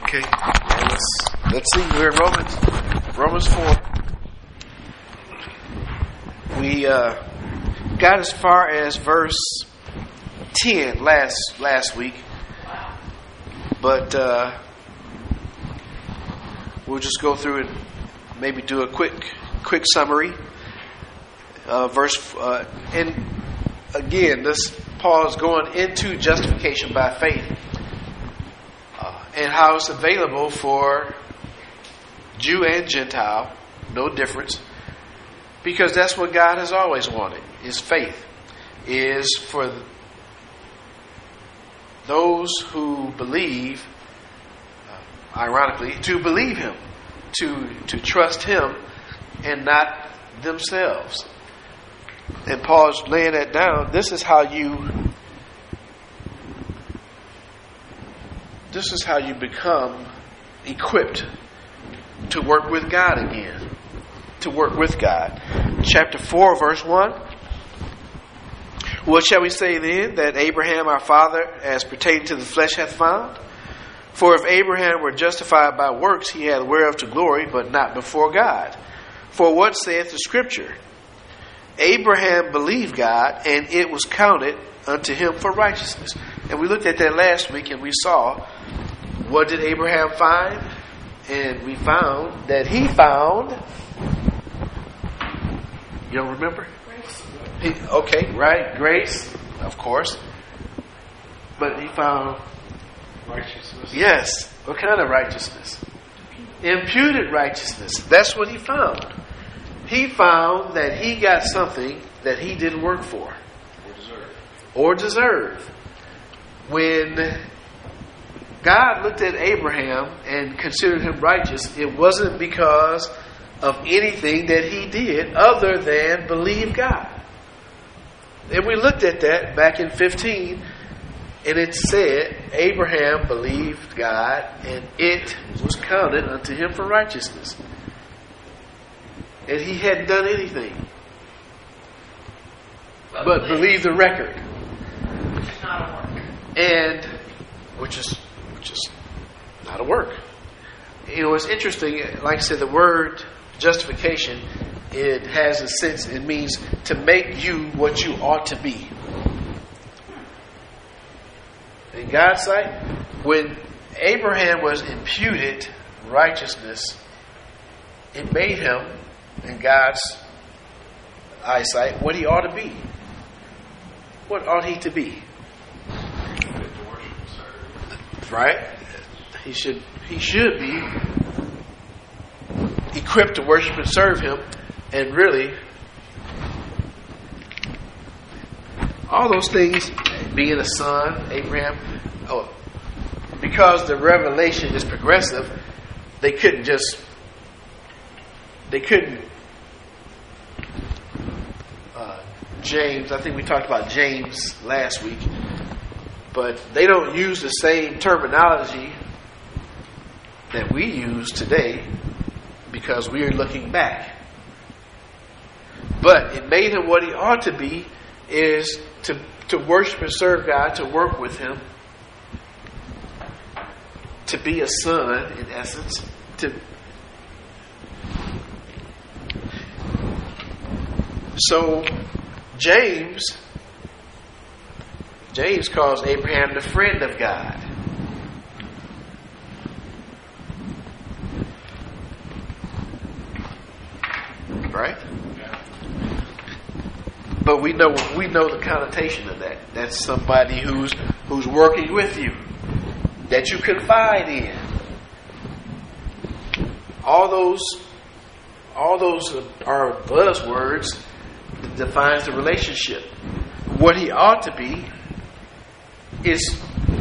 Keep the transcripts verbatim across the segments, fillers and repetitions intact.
Okay, now let's let's see. We're in Romans, Romans four. We uh, got as far as verse ten last last week, but uh, we'll just go through and maybe do a quick quick summary. Uh, verse uh, and again, this Paul is going into justification by faith. And how it's available for Jew and Gentile, no difference, because that's what God has always wanted. Is faith is for those who believe, uh, ironically, to believe Him, to to trust Him, and not themselves. And Paul's laying that down. This is how you. This is how you become equipped to work with God again. To work with God. Chapter four, verse one. What shall we say then? That Abraham our father, as pertaining to the flesh, hath found? For if Abraham were justified by works, he had whereof to glory, but not before God. For what saith the Scripture? Abraham believed God, and it was counted unto him for righteousness. And we looked at that last week, and we saw, what did Abraham find? And we found that he found, you don't remember? Grace. He, okay, right, grace, of course. But he found righteousness. Yes. What kind of righteousness? Imputed righteousness. That's what he found. He found that he got something that he didn't work for. Or deserve. Or deserve. When God looked at Abraham and considered him righteous, it wasn't because of anything that he did other than believe God. And we looked at that back in fifteen, and it said, Abraham believed God, and it was counted unto him for righteousness. And he hadn't done anything but believe the record. Which is not a work. And which is which is not a work. You know, it's interesting, like I said, the word justification, it has a sense, it means to make you what you ought to be. In God's sight, when Abraham was imputed righteousness, it made him, in God's eyesight, what he ought to be. What ought he to be? Right? He should he should be equipped to worship and serve him, and really all those things, being a son, Abraham, oh, because the revelation is progressive, they couldn't just they couldn't uh, James, I think we talked about James last week, but they don't use the same terminology that we use today because we are looking back. But it made him what he ought to be, is to, to worship and serve God, to work with him, to be a son, in essence, to so James James calls Abraham the friend of God. Right? But we know we know the connotation of that. That's somebody who's who's working with you, that you confide in. All those all those are buzzwords that defines the relationship. What he ought to be is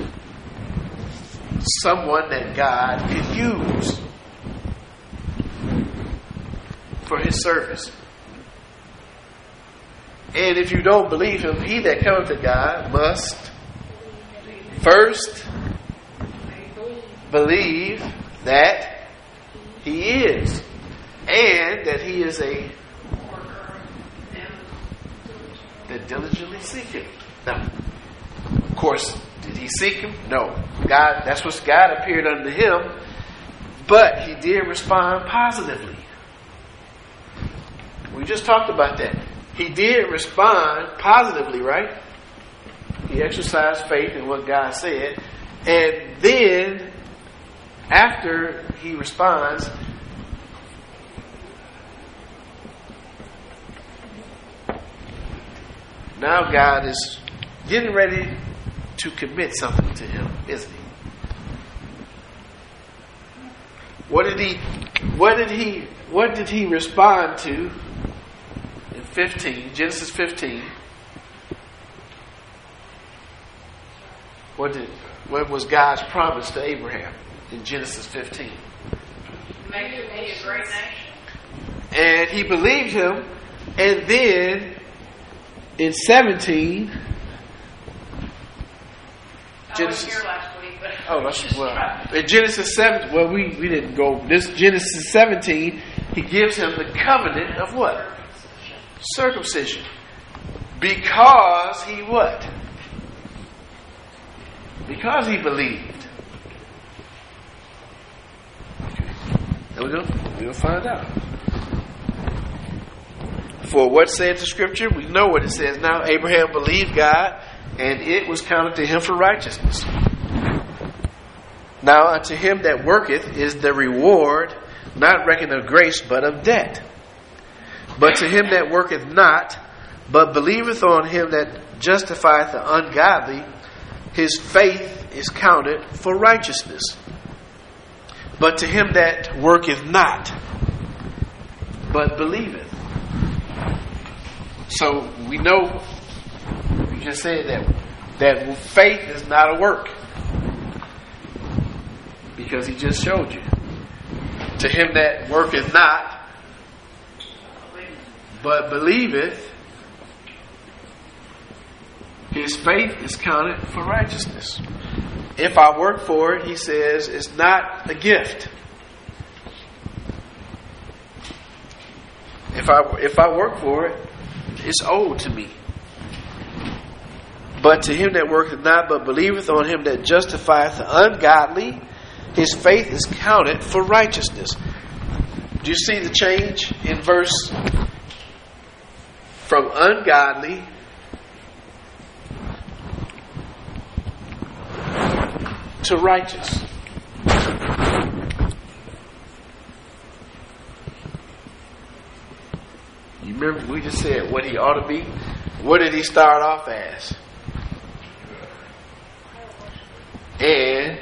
someone that God could use for his service. And if you don't believe him, he that cometh to God must first believe that he is, and that he is a that diligently seek him. Now, of course, Did he seek him? No. God, that's what God appeared unto him, but he did respond positively. We just talked about that. He did respond positively, right? He exercised faith in what God said. And then, after he responds, now God is getting ready to commit something to him, isn't he? What did he what did he what did he respond to in fifteen, Genesis fifteen? What did what was God's promise to Abraham in Genesis fifteen? Make you be a great nation. And he believed him, and then in seventeen, Genesis. I was here last week, but Oh, that's well. In Genesis seven, well, we, we didn't go. This Genesis seventeen, he gives him the covenant of what? Circumcision. Because he what? Because he believed. Okay. There we go. We're going to find out. For what saith the scripture? We know what it says now. Abraham believed God, and it was counted to him for righteousness. Now unto him that worketh is the reward, not reckoned of grace, but of debt. But to him that worketh not, but believeth on him that justifieth the ungodly, his faith is counted for righteousness. But to him that worketh not, but believeth. So we know, we just said that, that faith is not a work. Because he just showed you. To him that worketh not, but believeth, his faith is counted for righteousness. If I work for it, he says, it's not a gift. If I if I work for it, it's owed to me. But to him that worketh not, but believeth on him that justifieth the ungodly, his faith is counted for righteousness. Do you see the change in verse? From ungodly to righteous. You remember we just said what he ought to be? What did he start off as? And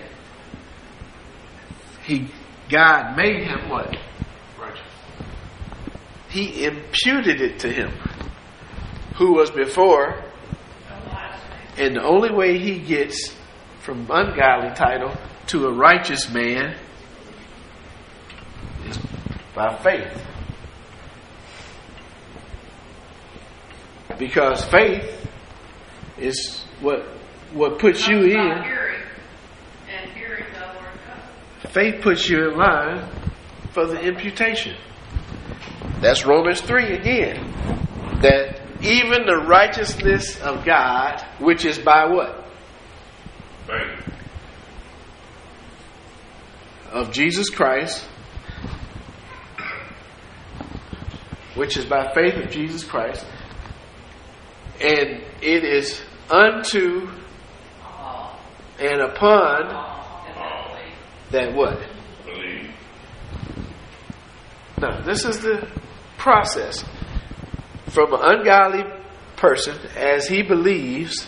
he God made him what? Righteous. He imputed it to him. Who was before. And the only way he gets from ungodly title to a righteous man is by faith. Because faith is what what puts you in. Faith puts you in line for the imputation. That's Romans three again. That even the righteousness of God, which is by what? Faith. Of Jesus Christ, which is by faith of Jesus Christ, and it is unto and upon that what? Believe. Now, this is the process. From an ungodly person, as he believes,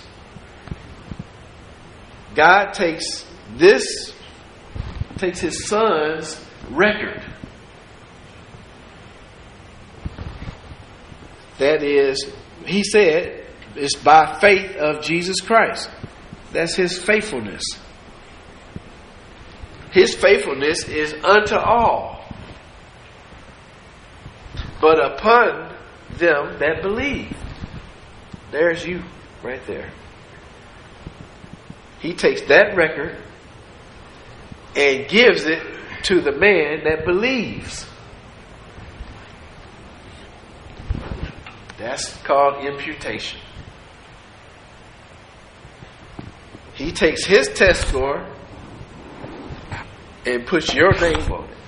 God takes this, takes his son's record. That is, he said, it's by faith of Jesus Christ. That's his faithfulness. His faithfulness is unto all, but upon them that believe. There's you right there. He takes that record and gives it to the man that believes. That's called imputation. He takes his test score and puts your name on it.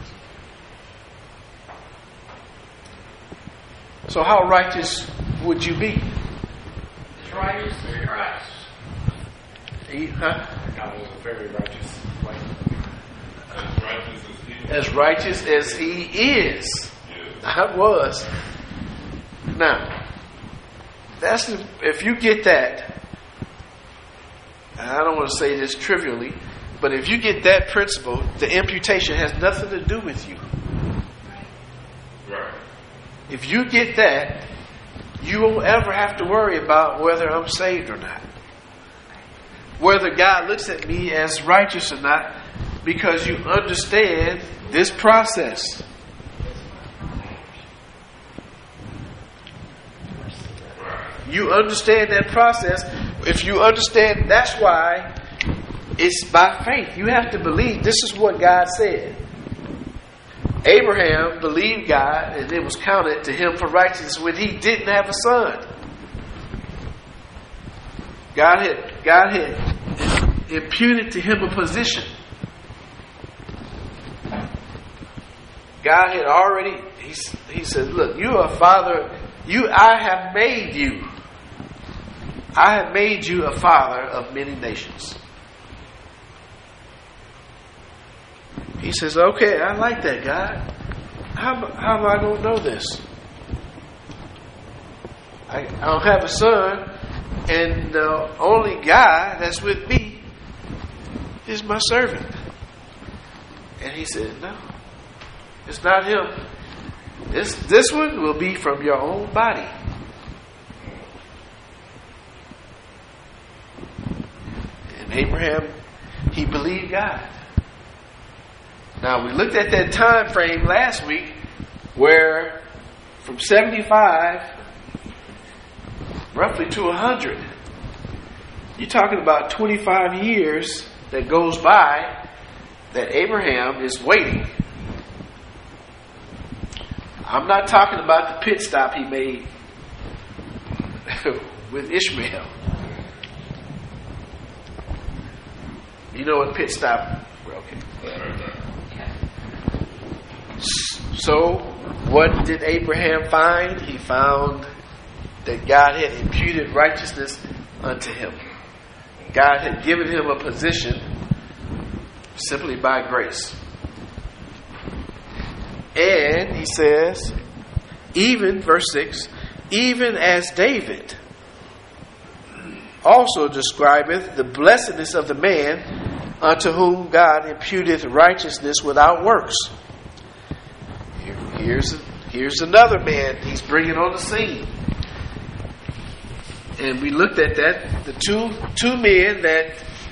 So how righteous would you be? As righteous as Christ. He, huh? God was a very righteous way. As righteous as he As righteous as he is. is. I was. Now, that's the, if you get that, and I don't want to say this trivially, but if you get that principle, the imputation has nothing to do with you. Right. If you get that, you won't ever have to worry about whether I'm saved or not. Whether God looks at me as righteous or not, because you understand this process. You understand that process. If you understand, that's why it's by faith. You have to believe this is what God said. Abraham believed God, and it was counted to him for righteousness when he didn't have a son. God had, God had imputed to him a position. God had already, he, he said, look, you are a father, you, I have made you. I have made you a father of many nations. He says, okay, I like that, God. How, how am I going to know this? I, I don't have a son, and the only guy that's with me is my servant. And he said, no, it's not him. This, this one will be from your own body. And Abraham, he believed God. Now, we looked at that time frame last week where from seventy-five roughly to one hundred, you're talking about twenty-five years that goes by that Abraham is waiting. I'm not talking about the pit stop he made with Ishmael. You know what pit stop? Okay. So, what did Abraham find? He found that God had imputed righteousness unto him. God had given him a position simply by grace. And he says, even, verse six, even as David also describeth the blessedness of the man unto whom God imputeth righteousness without works. Here, here's, here's another man he's bringing on the scene. And we looked at that, the two two men that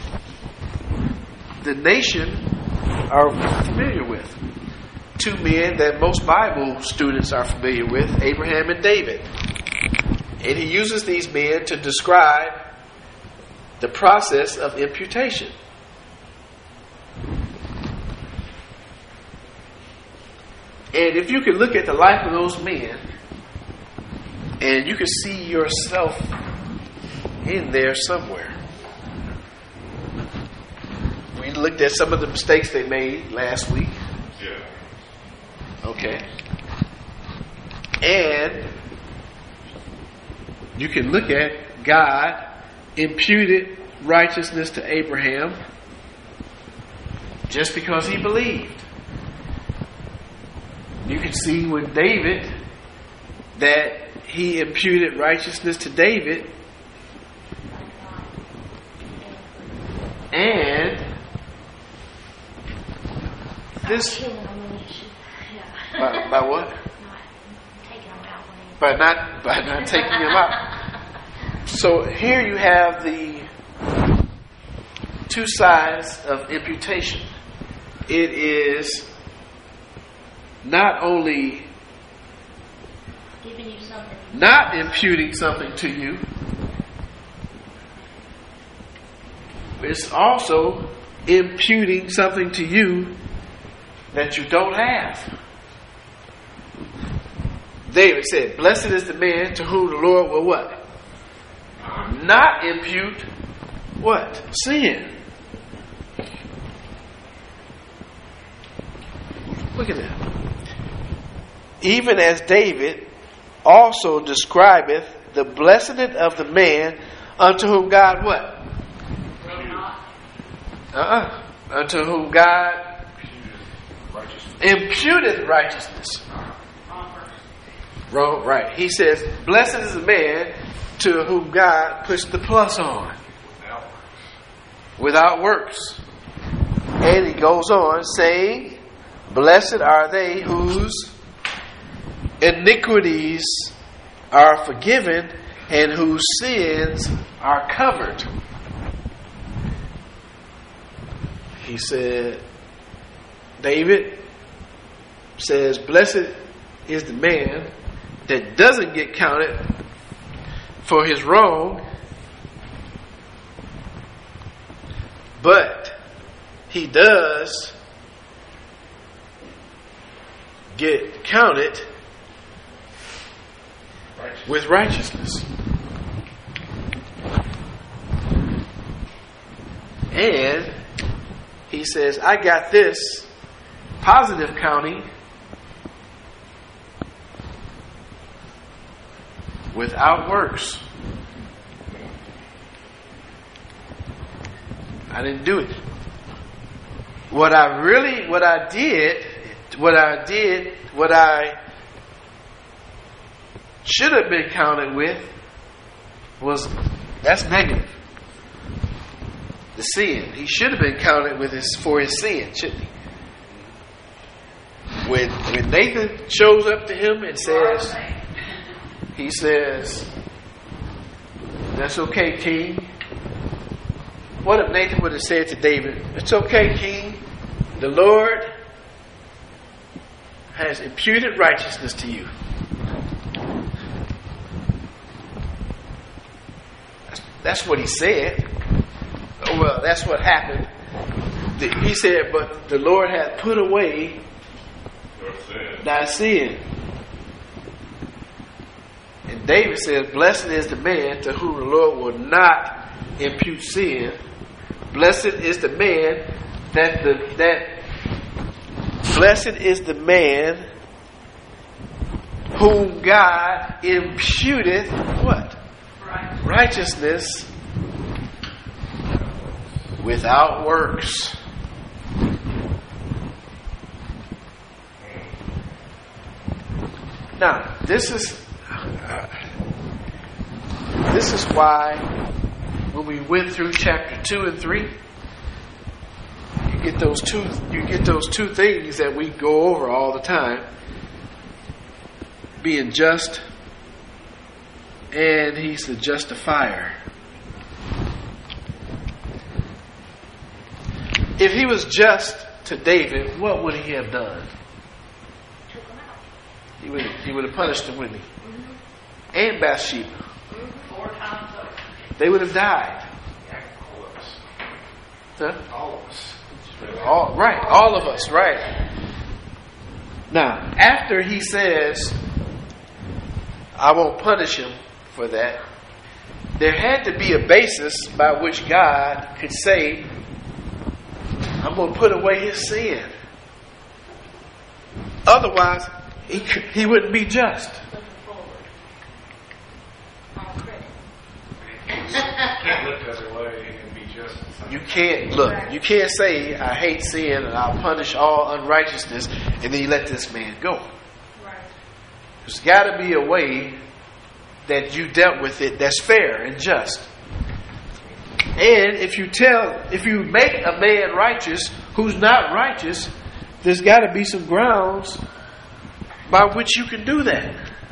the nation are familiar with. Two men that most Bible students are familiar with, Abraham and David. And he uses these men to describe the process of imputation. And if you could look at the life of those men, and you could see yourself in there somewhere. We looked at some of the mistakes they made last week. Yeah. Okay. And you can look at God imputed righteousness to Abraham just because he believed. You can see with David that he imputed righteousness to David, and this by, by what? By not by not taking him out. So here you have the two sides of imputation. It is not only giving you something, not imputing something to you, it's also imputing something to you that you don't have. David said, blessed is the man to whom the Lord will what? Not impute what? Sin. Look at that. Even as David also describeth the blessedness of the man unto whom God what? Will not. Uh-uh. Unto whom God imputeth righteousness. Wrong, right. He says, blessed is the man to whom God puts the plus on. Without works. And he goes on saying, blessed are they whose iniquities are forgiven and whose sins are covered. He said, David says, blessed is the man that doesn't get counted for his wrong, but he does get counted with righteousness. And he says, I got this positive counting without works. I didn't do it. What I really, what I did, what I did, what I should have been counted with was, that's negative. The sin. He should have been counted with his for his sin, shouldn't he? When when Nathan shows up to him and says, he says, that's okay, King. What if Nathan would have said to David, it's okay, King. The Lord has imputed righteousness to you. That's, that's what he said. Well, that's what happened. He said, but the Lord hath put away thy sin. And David says, blessed is the man to whom the Lord will not impute sin. Blessed is the man that the that blessed is the man whom God imputeth what? Right. Righteousness without works. Now, this is uh, this is why when we went through chapter two and three, you get those two you get those two things that we go over all the time: being just, and he's the justifier. If he was just to David, what would he have done? Took him out. He would he would have punished him, wouldn't he? Mm-hmm. And Bathsheba. Mm-hmm. Four times over. They would have died. All of us. Huh? All of us. All, right, all of us, right. Now, after he says, I won't punish him for that, there had to be a basis by which God could say, I'm going to put away his sin. Otherwise, he, he wouldn't be just. Can't look the other way and be just. You can't, look, you can't say, I hate sin and I'll punish all unrighteousness, and then you let this man go. Right. There's got to be a way that you dealt with it that's fair and just. And if you tell, if you make a man righteous who's not righteous, there's got to be some grounds by which you can do that.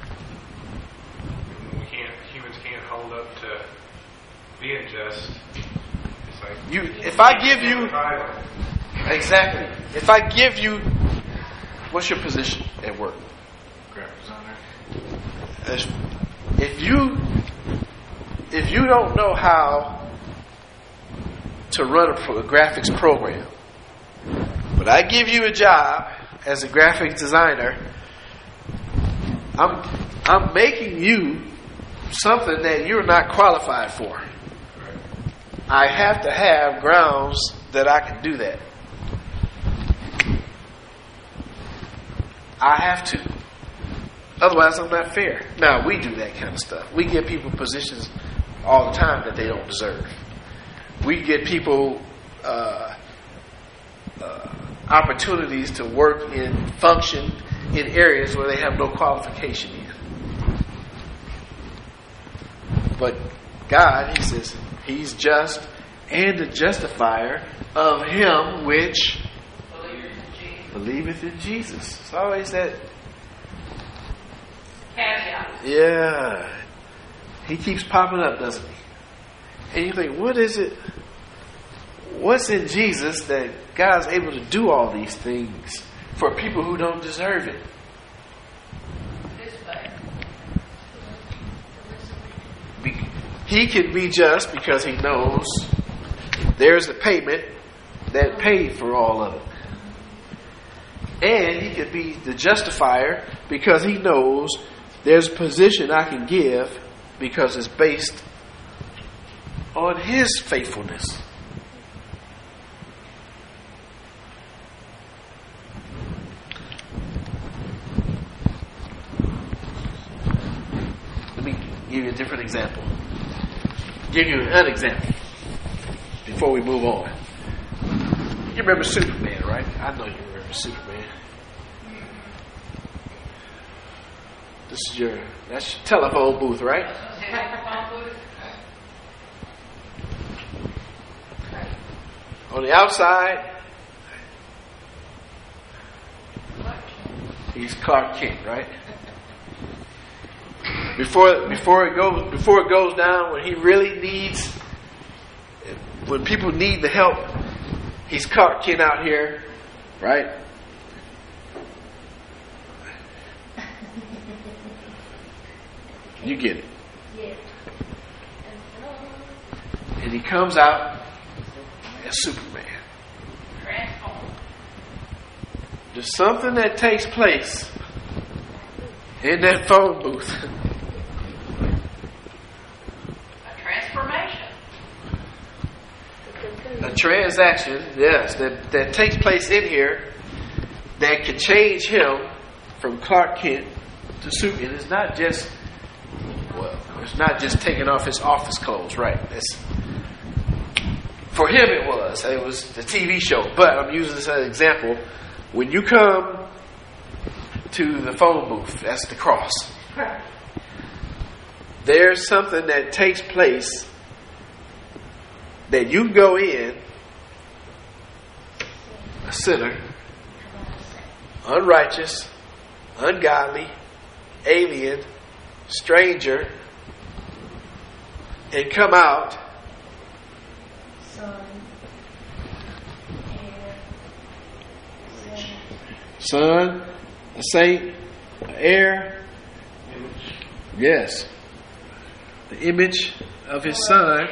We can't. Humans can't hold up to being just. It's like You, if I give you, Bible. exactly, if I give you, what's your position at work? Graphic designer. If if you, if you don't know how to run a, pro, a graphics program, but I give you a job as a graphic designer, I'm I'm making you something that you're not qualified for. I have to have grounds that I can do that. I have to. Otherwise, I'm not fair. Now, we do that kind of stuff. We give people positions all the time that they don't deserve. We get people uh, uh, opportunities to work and function in areas where they have no qualification in. But God, He says, He's just and the justifier of him which believeth in Jesus. It's always that. Caveat. Yeah. He keeps popping up, doesn't he? And you think, what is it? What's in Jesus that God's able to do all these things for people who don't deserve it? This way. Be- He can be just because he knows there's a payment that paid for all of it. And he could be the justifier because he knows there's a position I can give because it's based on his faithfulness. Let me give you a different example. Give you an example before we move on. You remember Superman, right? I know you remember Superman. This is your, that's your telephone booth, right? On the outside, he's Clark Kent, right? Before before it goes before it goes down, when he really needs, when people need the help, he's Clark Kent out here, right? You get it. And he comes out as Superman. Transform. There's something that takes place in that phone booth. A transformation. A transaction, yes, that, that takes place in here that can change him from Clark Kent to Superman. It's not just, well, it's not just taking off his office clothes, right? That's, for him it was. It was the T V show. But I'm using this as an example. When you come to the phone booth, that's the cross. There's something that takes place that you can go in, a sinner, unrighteous, ungodly, alien, stranger, and come out son, a saint, an heir, yes, the image of his son,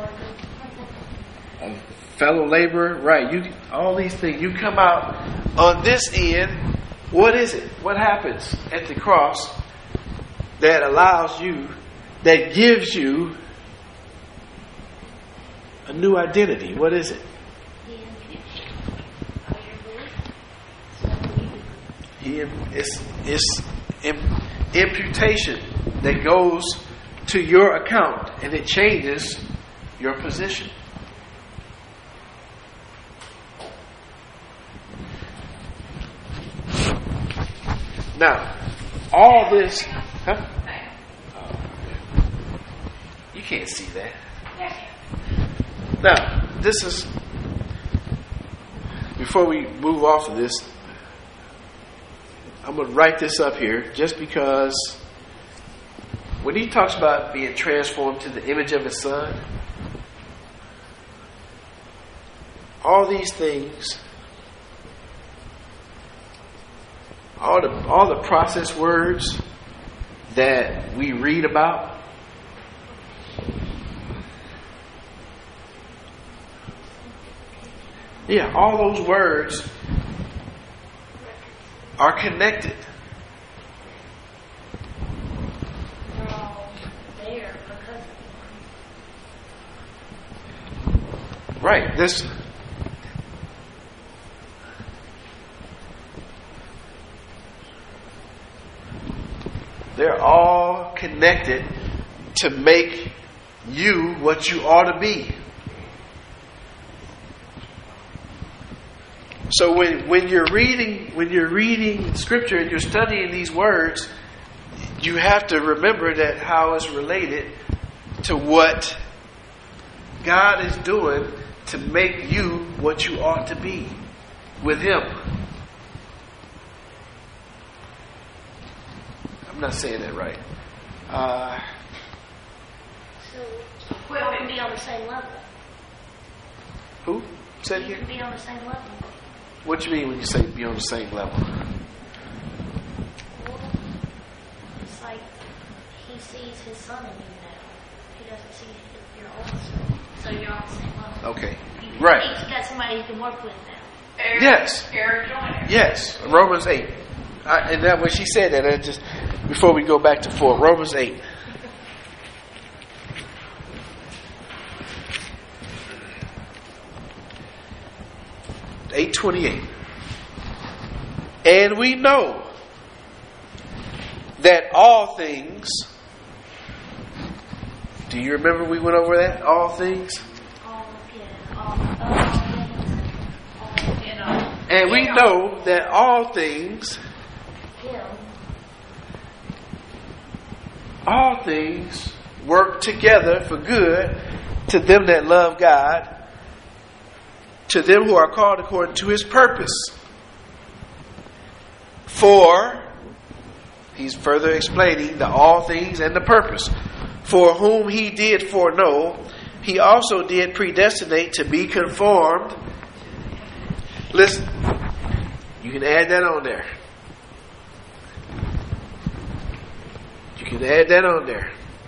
a fellow laborer, right? You, all these things. You come out on this end. What is it? What happens at the cross that allows you, that gives you a new identity? What is it? He, it's, it's imputation that goes to your account and it changes your position. Now, all this, huh? You can't see that. Now, this is, before we move off of this, I'm going to write this up here just because when he talks about being transformed to the image of his son, all these things, all the all the process words that we read about, yeah, all those words are connected. They're all there because Right. This. They're all connected to make you what you ought to be. So when when you're reading when you're reading scripture and you're studying these words, you have to remember that how it's related to what God is doing to make you what you ought to be with Him. I'm not saying that right. Uh, So we all can be on the same level. who said You here? can be on the same level. What do you mean when you say be on the same level? Well, it's like He sees His Son in you now. He doesn't see your old self. So you're on the same level. Okay. You- Right. He's got somebody He can work with now. Heir- Yes. Heir joiner. Yes, Romans eight. I, and that when she said that, I just before we go back to four, Romans eight. eight twenty-eight. And we know that all things. Do you remember we went over that? All things. All, yeah, all, all things, all, You know. And we Yeah. know that all things, Him, all things work together for good to them that love God, to them who are called according to His purpose. For, he's further explaining the all things and the purpose. For whom He did foreknow, He also did predestinate to be conformed. Listen, you can add that on there. You can add that on there.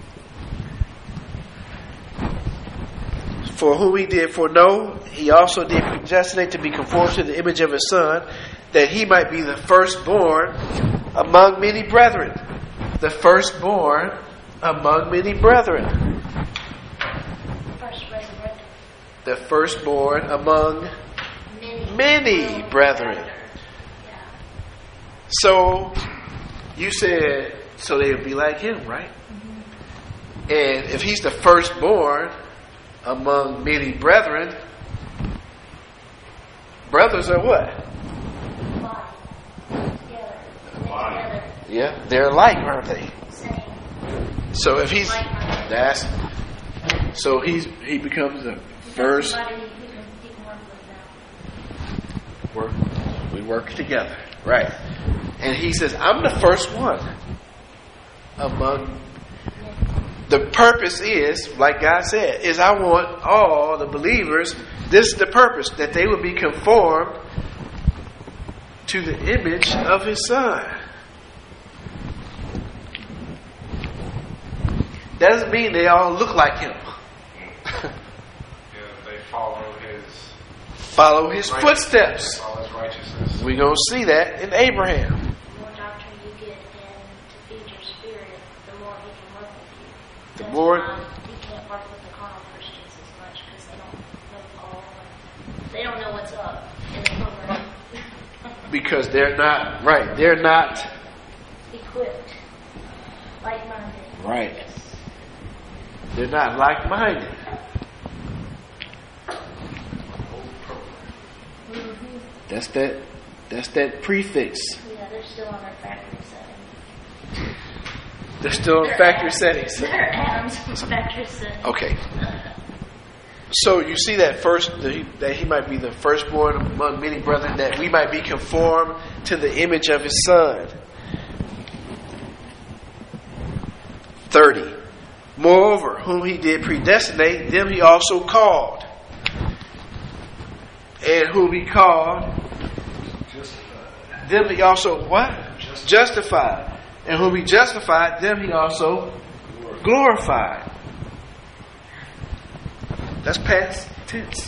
For whom He did foreknow, He also did predestinate to be conformed to the image of His Son, that He might be the firstborn among many brethren. The firstborn among many brethren. first resurrected, The firstborn among many, many brethren. Yeah. So, you said, so they would be like Him, right? Mm-hmm. And if He's the firstborn among many brethren, brothers are what? Body. Together. Body. Together. Yeah, they're alike, aren't they? Same. So if he's Like-minded. that's so he's he becomes the first. Somebody you can, you can work with now. Work, we work together, right? And he says, "I'm the first one among." The purpose is, like God said, is I want all the believers. This is the purpose, that they would be conformed to the image of His Son. That doesn't mean they all look like Him. Yeah, they follow His Follow His right- footsteps. They follow His righteousness. We're going to see that in Abraham. The more doctrine you get and to feed your spirit, the more He can work with you. The That's more- why He can't work with the carnal Christians as much because they don't know Paul. And they don't know what's up in the program. Because they're not, right, they're not, Equipped, like-minded. Right. Yes. they're not like-minded. Mm-hmm. That's that, that's that prefix. Yeah, they're still on their factory setting. They're still in They're factory atoms. settings. They're atoms in factory setting. Okay. So you see that first, that he, that he might be the firstborn among many brethren, that we might be conformed to the image of His Son. thirty. Moreover, whom He did predestinate, them He also called. And whom He called, them He also what? Justified. And whom He justified, them He also glorified. That's past tense.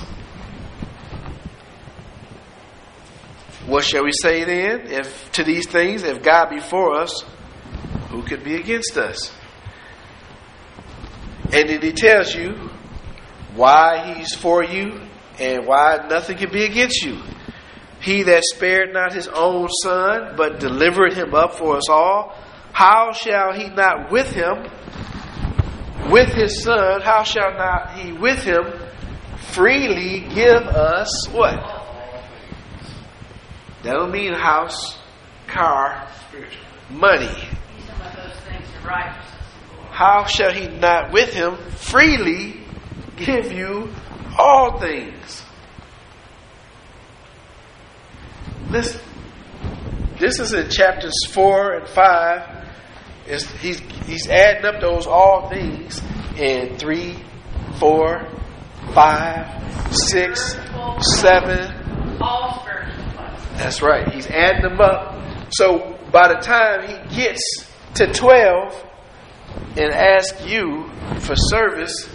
What shall we say then? If to these things, if God be for us, who could be against us? And then He tells you why He's for you And why nothing can be against you. He that spared not his own son, but delivered him up for us all, how shall he not with him, with his son, how shall not he with him freely give us what? That don't mean house, car, money. He's talking about those things in righteousness. How shall he not with him freely give you all things? Listen, this is in chapters four and five. It's, he's he's adding up those all things in three, four, five, six, seven. All spiritual blessings. That's right. He's adding them up. So by the time he gets to twelve and asks you for service,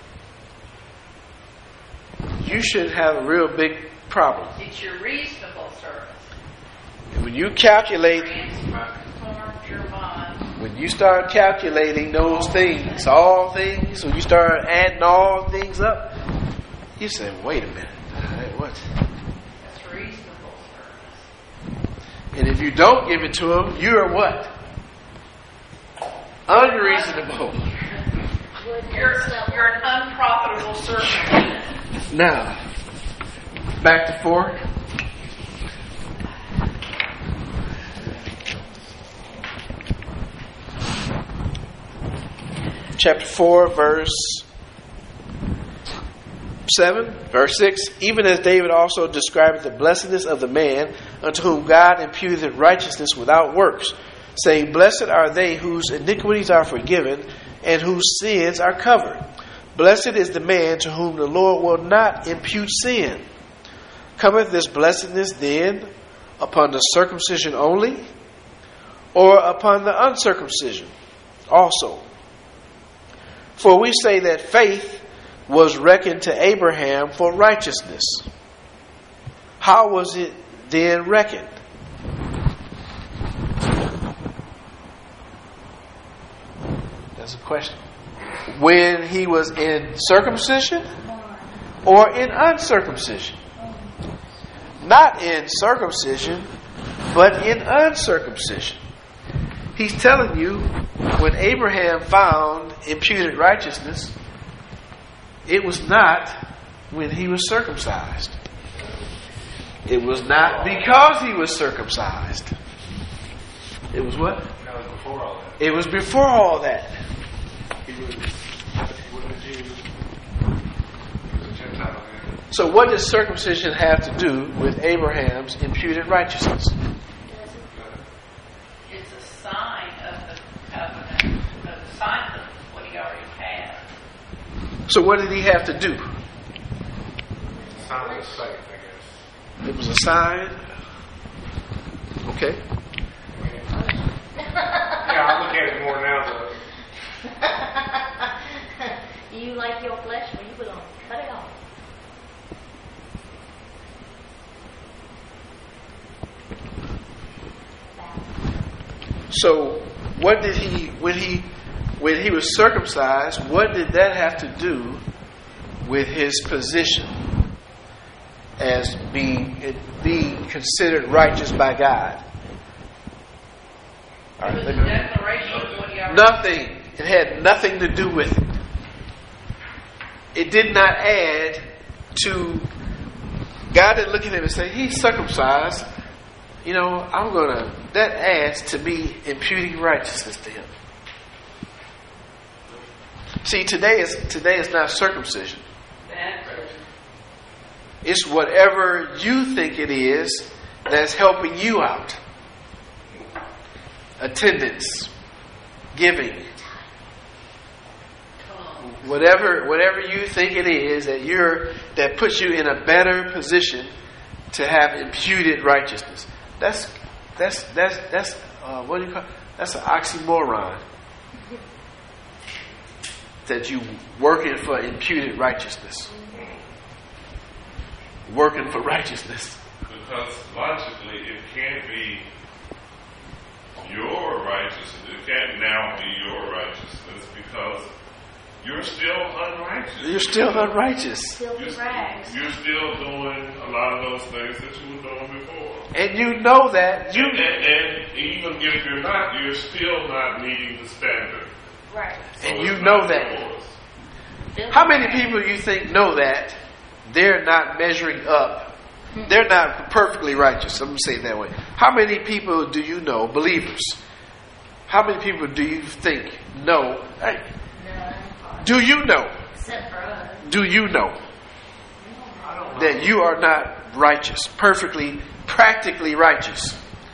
you should have a real big problem. It's your reasonable service. When you calculate, Transform your mind. when you start calculating those things, all things, when you start adding all things up, you say, wait a minute, what? That's reasonable service. And if you don't give it to him, you are what? Unreasonable. You're, you're an unprofitable servant. Now, back to four. Chapter four, verse seven, verse six. Even as David also described the blessedness of the man unto whom God imputed righteousness without works, saying, Blessed are they whose iniquities are forgiven and whose sins are covered. Blessed is the man to whom the Lord will not impute sin. Cometh this blessedness then upon the circumcision only, or upon the uncircumcision also? For we say that faith was reckoned to Abraham for righteousness. How was it then reckoned? That's a question. When he was in circumcision or in uncircumcision? Not in circumcision, but in uncircumcision. He's telling you, when Abraham found imputed righteousness, it was not when he was circumcised. It was not because he was circumcised. It was what? That was before all that. It was before all that. He was, he wasn't a Jew. He was a Gentile then. So what does circumcision have to do with Abraham's imputed righteousness? It's a sign of the covenant, a sign of what he already had. So what did he have to do? Sign of sight, I guess. It was a sign. Okay. Yeah, I look at it more now, though. You like your flesh, well, you will cut it off. So what did he when he when he was circumcised, what did that have to do with his position as being being considered righteous by God? All It right, was let a me- declaration of what he already Nothing. It had nothing to do with it. It did not add to. God didn't look at him and say, he's circumcised. You know, I'm going to. That adds to me imputing righteousness to him. See, today is today is not circumcision. had. It's whatever you think it is that's helping you out. Attendance, giving, whatever whatever you think it is that you're that puts you in a better position to have imputed righteousness. That's that's that's that's uh, what do you call? That's an oxymoron. That you working for imputed righteousness. Working for righteousness. Because logically, it can't be your righteousness. It can't now be your righteousness because you're still unrighteous. You're still unrighteous. Filthy You're, rags. you're still doing a lot of those things that you were doing before. And you know that. You And, and, and even if you're not, you're still not meeting the standard. Right. So And it's you not know that. yours. Filthy How many rags. people you think know that they're not measuring up? They're not perfectly righteous. I'm going to say it that way. How many people do you know, believers? How many people do you think know? Hey, None. do you know? Except for us. Do you know I don't know. that you are not righteous, perfectly, practically righteous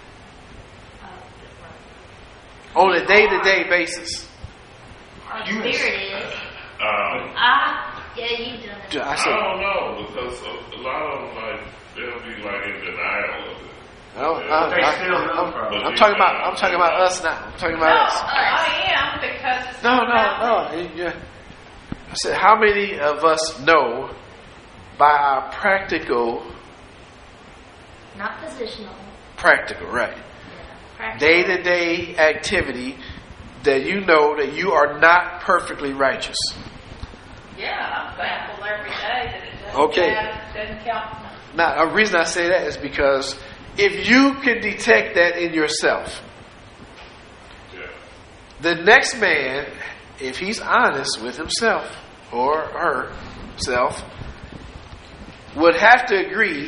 Oh, on a day-to-day basis? our You spirit is- is. Um, Ah, yeah, you done it. I I said, don't know, because a, a lot of them, like, they'll be like in denial of it. oh, I, They I, still know, I'm, probably. I'm talking about. I'm talking about us now. I'm talking No, about us. I am because it's No, not about no, no. Yeah. I said, how many of us know by our practical, Not positional. practical, right, Yeah. Practical. day-to-day activity that you know that you are not perfectly righteous? Yeah, I'm thankful every day that it doesn't, Okay. count, doesn't count. Now, the reason I say that is because if you can detect that in yourself, Yeah. the next man, if he's honest with himself or herself, would have to agree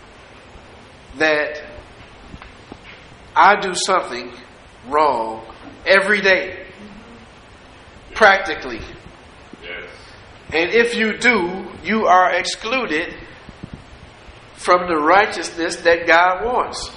that I do something wrong every day, practically. Yes. And if you do, you are excluded from the righteousness that God wants.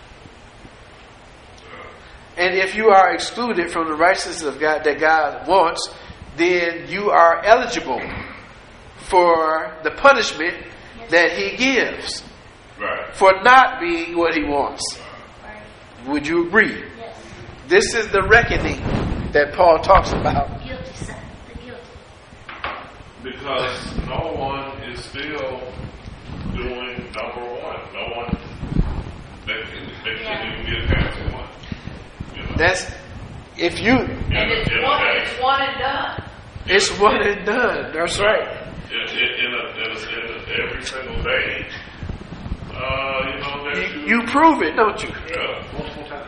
And if you are excluded from the righteousness of God that God wants, then you are eligible for the punishment that He gives Right. for not being what He wants. Right. Would you agree? Yes. This is the reckoning that Paul talks about. Guilty son. The guilty. Because no one is still doing number one. No one that can, that Yeah. can even get past one. You know? That's if you. And it's in a one, day. it's one and done. It's one and done. That's right. In, in, in, a, in, a, in a, every single day. Uh, you know, that You, you, you prove it, don't you? yeah. Multiple times.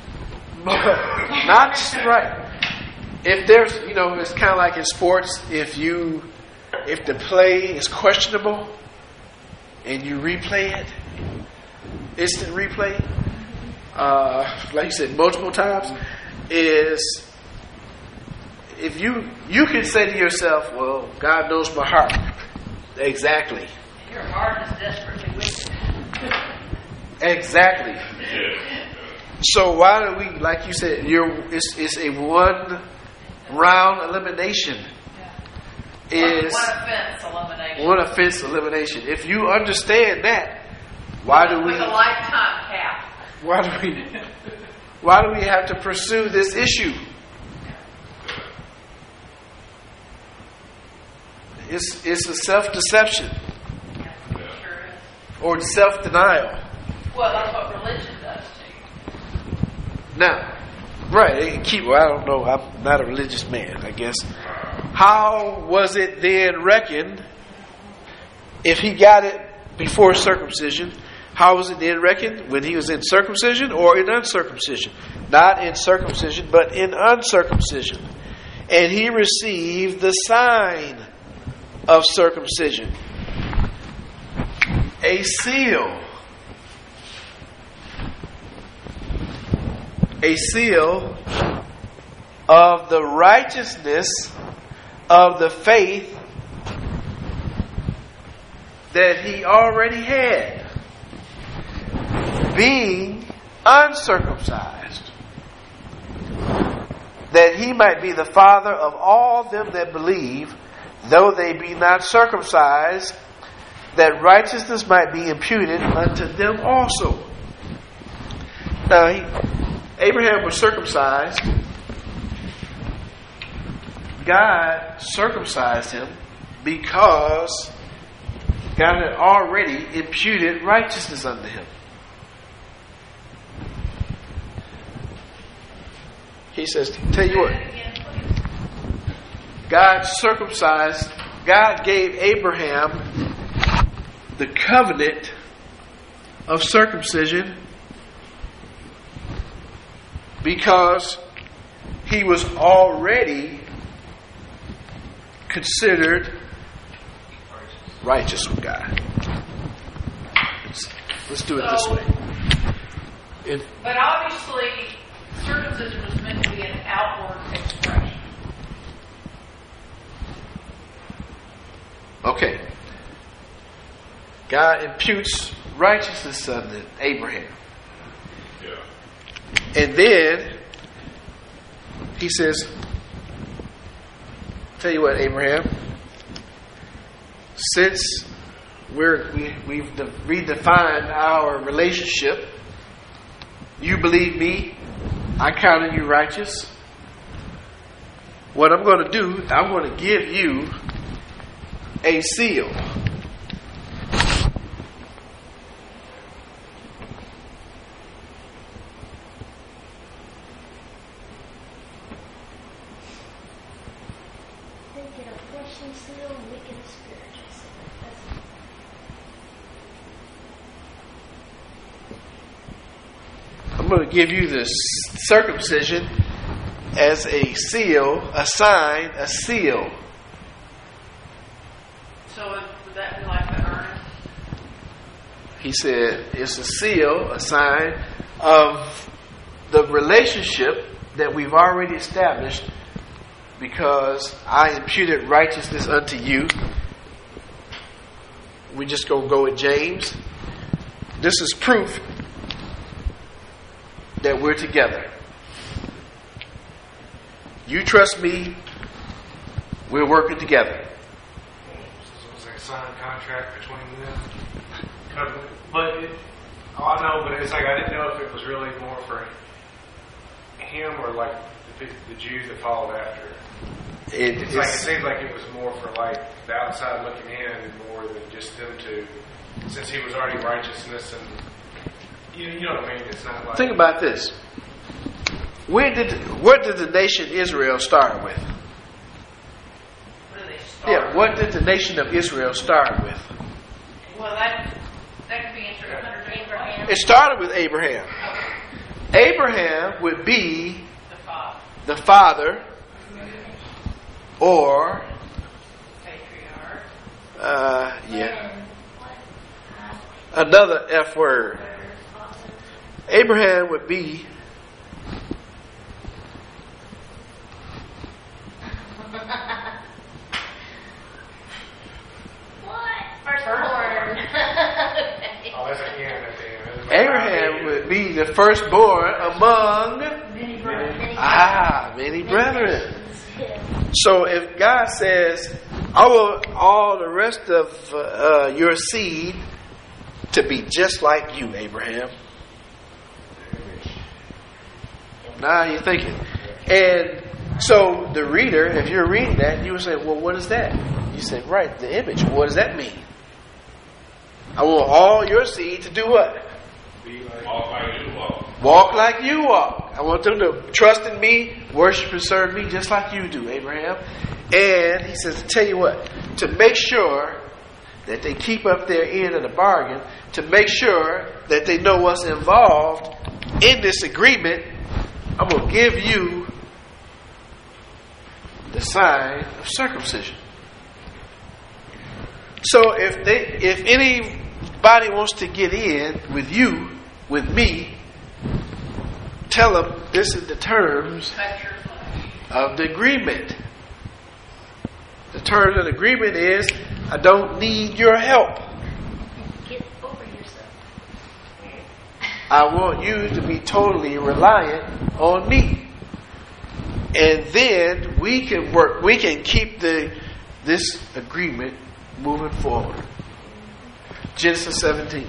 Not right. If there's, you know, it's kind of like in sports. If you, if the play is questionable, and you replay it, instant replay, uh, like you said, multiple times, is if you you can say to yourself, "Well, God knows my heart." Exactly. Your heart is desperately wicked. Exactly. Yeah. So why do we, like you said, you're it's, it's a one round elimination. Is one offense elimination. one offense elimination. If you understand that, why do we With a lifetime cap. why do we why do we have to pursue this issue? It's it's a self deception Yeah, it sure is. or self denial. Well, that's what religion does to you. Now, right? It can keep. Well, I don't know. I'm not a religious man. I guess. How was it then reckoned? If he got it before circumcision, how was it then reckoned? When he was in circumcision or in uncircumcision? Not in circumcision, but in uncircumcision. And he received the sign of circumcision, a seal, a seal of the righteousness of the faith that he already had, being uncircumcised, that he might be the father of all them that believe, though they be not circumcised, that righteousness might be imputed unto them also. Now, he, Abraham was circumcised. God circumcised him because God had already imputed righteousness unto him. He says, tell you what, God circumcised, God gave Abraham the covenant of circumcision because he was already considered righteous with God. Let's, let's do it this way. If, But obviously, circumcision was meant to be an outward expression. okay. God imputes righteousness unto Abraham. Yeah. And then he says, tell you what, Abraham, since we're, we, we've de- redefined our relationship, you believe me, I counted you righteous. What I'm going to do, I'm going to give you a seal. They get a fleshly seal and we get a spiritual seal. That's I'm going to give you this circumcision as a seal, a sign, a seal. So would that be like the earnest? He said it's a seal, a sign of the relationship that we've already established because I imputed righteousness unto you. We just going to go with James. This is proof that we're together. You trust me, we're working together. So it's like a signed contract between them. Covenant. But it, oh, I know, but it's like I didn't know if it was really more for him or like the, the Jews that followed after. It, It's like it seems like it was more for like the outside looking in more than just them two, since he was already righteousness and you, you know what I mean. It's not like think about this. Where did what did the nation Israel start with? Where do they start? Yeah, what did the nation of Israel start with? Well, that that could be answered under Abraham. It started with Abraham. Abraham would be The father, the father or patriarch. uh, yeah, And what? another F word. Abraham would be What? Firstborn. oh, that's at the end. At the end. Abraham would be the firstborn among Many brothers. ah many brethren. So if God says, I want all the rest of uh, uh, your seed to be just like you, Abraham. Now you're thinking. And so the reader, if you're reading that, you would say, well, what is that? You say, right, the image. What does that mean? I want all your seed to do what? Walk like you walk. Walk like you walk. I want them to trust in me, worship and serve me just like you do, Abraham. And he says, to tell you what, to make sure that they keep up their end of the bargain, to make sure that they know what's involved in this agreement, I'm going to give you the sign of circumcision. So if they, if anybody wants to get in with you, with me, tell them this is the terms That's your flesh. of the agreement. The terms of the agreement is, I don't need your help. Get over yourself. I want you to be totally reliant on me. And then we can work, we can keep the this agreement moving forward. Genesis seventeen.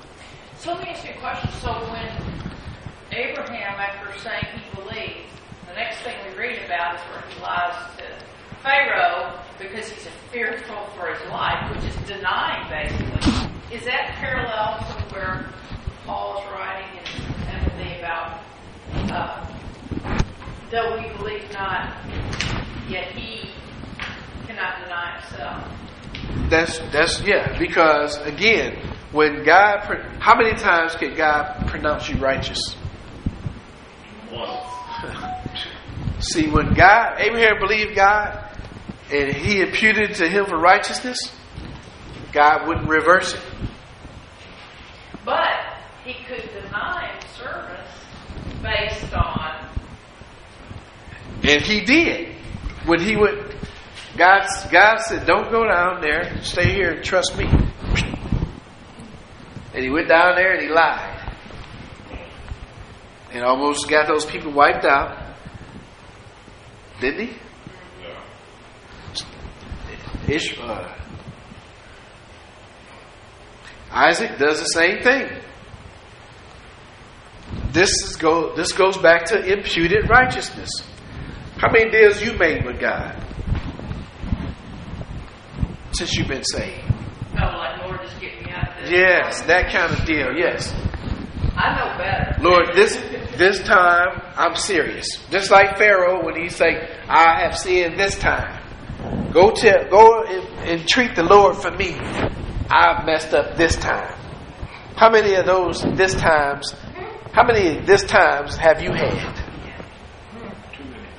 So let me ask you a question. So when Abraham, after saying he believed that next thing we read about is where he lies to Pharaoh because he's fearful for his life, which is denying, basically. Is that parallel to where Paul's writing in Timothy about, uh, though we believe not, yet he cannot deny himself? That's, that's, yeah, because again, when God, how many times can God pronounce you righteous? Once. See, when God, Abraham believed God, and he imputed to him for righteousness, God wouldn't reverse it. But he could deny him service based on... And he did. When he would, God, God said, don't go down there, stay here and trust me. And he went down there and he lied. And almost got those people wiped out. Didn't he? Ish, uh, Isaac does the same thing. This is go. This goes back to imputed righteousness. How many deals you made with God since you've been saved? Oh, like, Lord, just get me out of this. Yes, that kind of deal. Yes, I know better. Lord, this this time I'm serious. Just like Pharaoh when he say, "I have sinned this time." Go tell, go and, and treat the Lord for me. I've messed up this time. How many of those this times? How many this times have you had? Too many.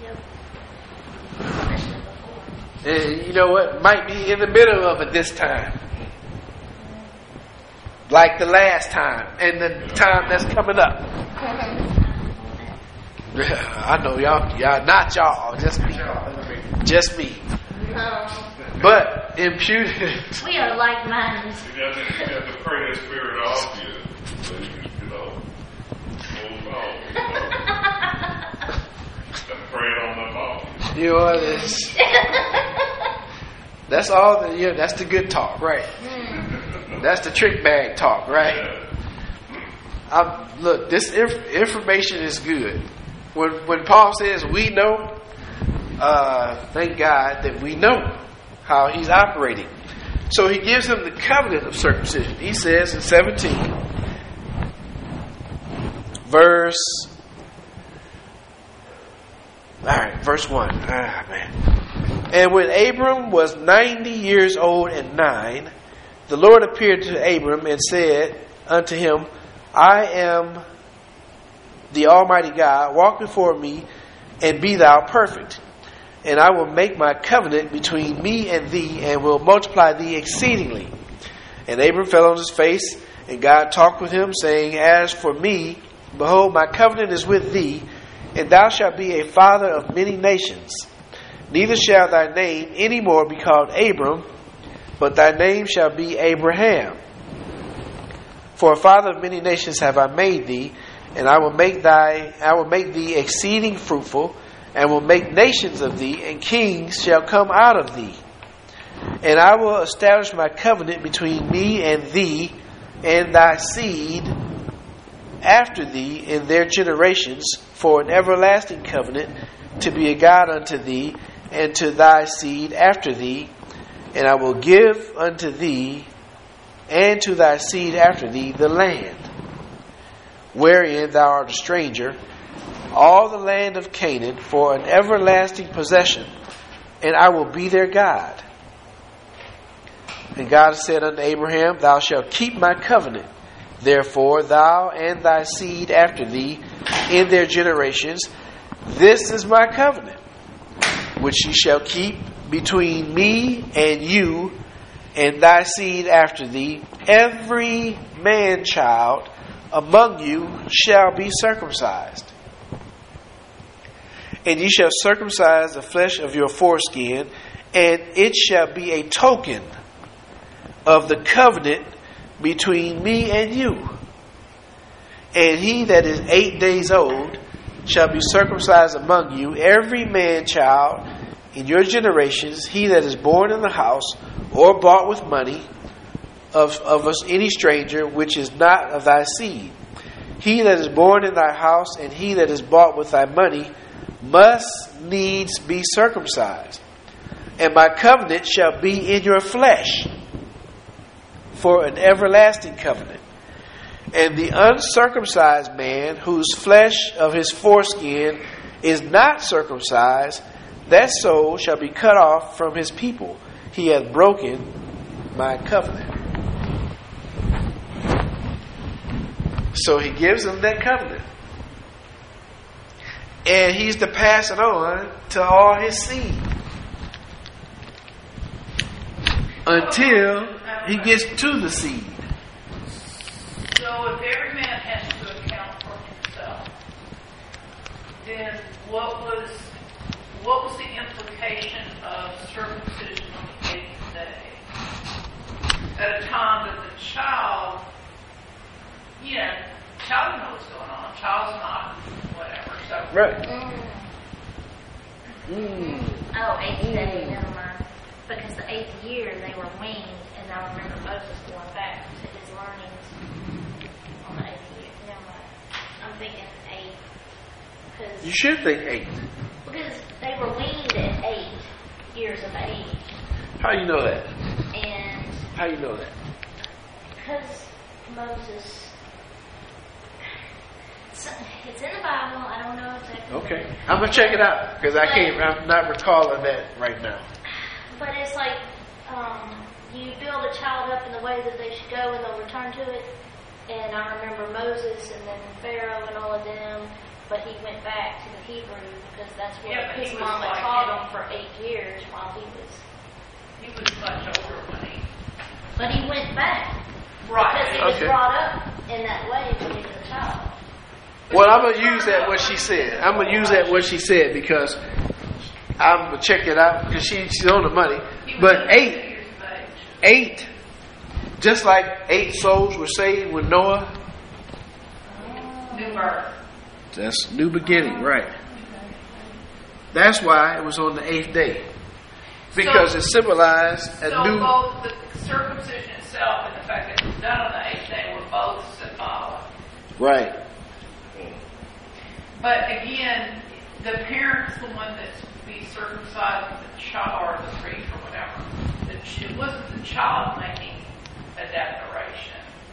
And you know what? Might be in the middle of it this time, like the last time, and the time that's coming up. I know y'all, y'all, not y'all, just me, just me. No. But imputed. We are like minds. You got to, you got to pray that spirit off you, so you can, you know, move on. You know. Got to pray it on them off. You know what? It's, that's all. The, yeah, that's the good talk, right? That's the trick bag talk, right? Yeah. I'm, look, this inf- information is good. When when Paul says we know, uh, thank God that we know how he's operating. So he gives them the covenant of circumcision. He says in seventeen, verse, all right, verse one. Ah, man. And when Abram was ninety years old and nine, the Lord appeared to Abram and said unto him, I am the Almighty God, walk before me and be thou perfect. And I will make my covenant between me and thee and will multiply thee exceedingly. And Abram fell on his face, and God talked with him, saying, As for me, behold, my covenant is with thee, and thou shalt be a father of many nations. Neither shall thy name any more be called Abram, but thy name shall be Abraham. For a father of many nations have I made thee, and I will make thy I will make thee exceeding fruitful, and will make nations of thee, and kings shall come out of thee. And I will establish my covenant between me and thee, and thy seed after thee in their generations, for an everlasting covenant, to be a God unto thee, and to thy seed after thee. And I will give unto thee, and to thy seed after thee, the land wherein thou art a stranger, all the land of Canaan, for an everlasting possession, and I will be their God. And God said unto Abraham, Thou shalt keep my covenant. Therefore, thou and thy seed after thee in their generations, this is my covenant, which ye shall keep between me and you and thy seed after thee. Every man-child among you shall be circumcised. And ye shall circumcise the flesh of your foreskin, and it shall be a token of the covenant between me and you. And he that is eight days old shall be circumcised among you, every man-child in your generations, he that is born in the house or bought with money of, of us any stranger which is not of thy seed. He that is born in thy house and he that is bought with thy money must needs be circumcised, and my covenant shall be in your flesh for an everlasting covenant. And the uncircumcised man, whose flesh of his foreskin is not circumcised, that soul shall be cut off from his people. He hath broken my covenant. So he gives them that covenant. And he's to pass it on to all his seed. Until he gets to the seed. So if every man has to account for himself, then what was what was the implication of circumcision on the eighth day? At a time that the child, you know, child doesn't know what's going on. Child's not whatever. So Right. Mm. Mm. Oh, eighth day, never mind. Because the eighth year they were weaned, and I remember Moses going back to his learnings on the eighth year. Never mind. I'm thinking eight. Cause, You should think eight. because they were weaned at eight years of age. How you know that? And How you know that? because Moses, so- it's in the Bible, I don't know exactly. Okay. I'm going to check it out because I can't, I'm not recalling that right now. But it's like um, you build a child up in the way that they should go and they'll return to it. And I remember Moses and then Pharaoh and all of them, but he went back to the Hebrew because that's what Yeah, but his he was mama like taught him. him for eight years while he was. he was much older when he. But he went back because Right. he was Okay. brought up in that way when he was a child. Well, I'm going to use that what she said. I'm going to use that what she said because I'm going to check it out because she, she's on the money. He was But eight, years of age. eight, just like eight souls were saved with Noah, New birth. that's new beginning, right? That's why it was on the eighth day. Because So- it symbolized a So new... both the circumcision itself and the fact that it was done on the eighth day were both symbolic. Right. But again, the parent's the one that's to be circumcised with the child or the priest or whatever. The ch- It wasn't the child making a declaration.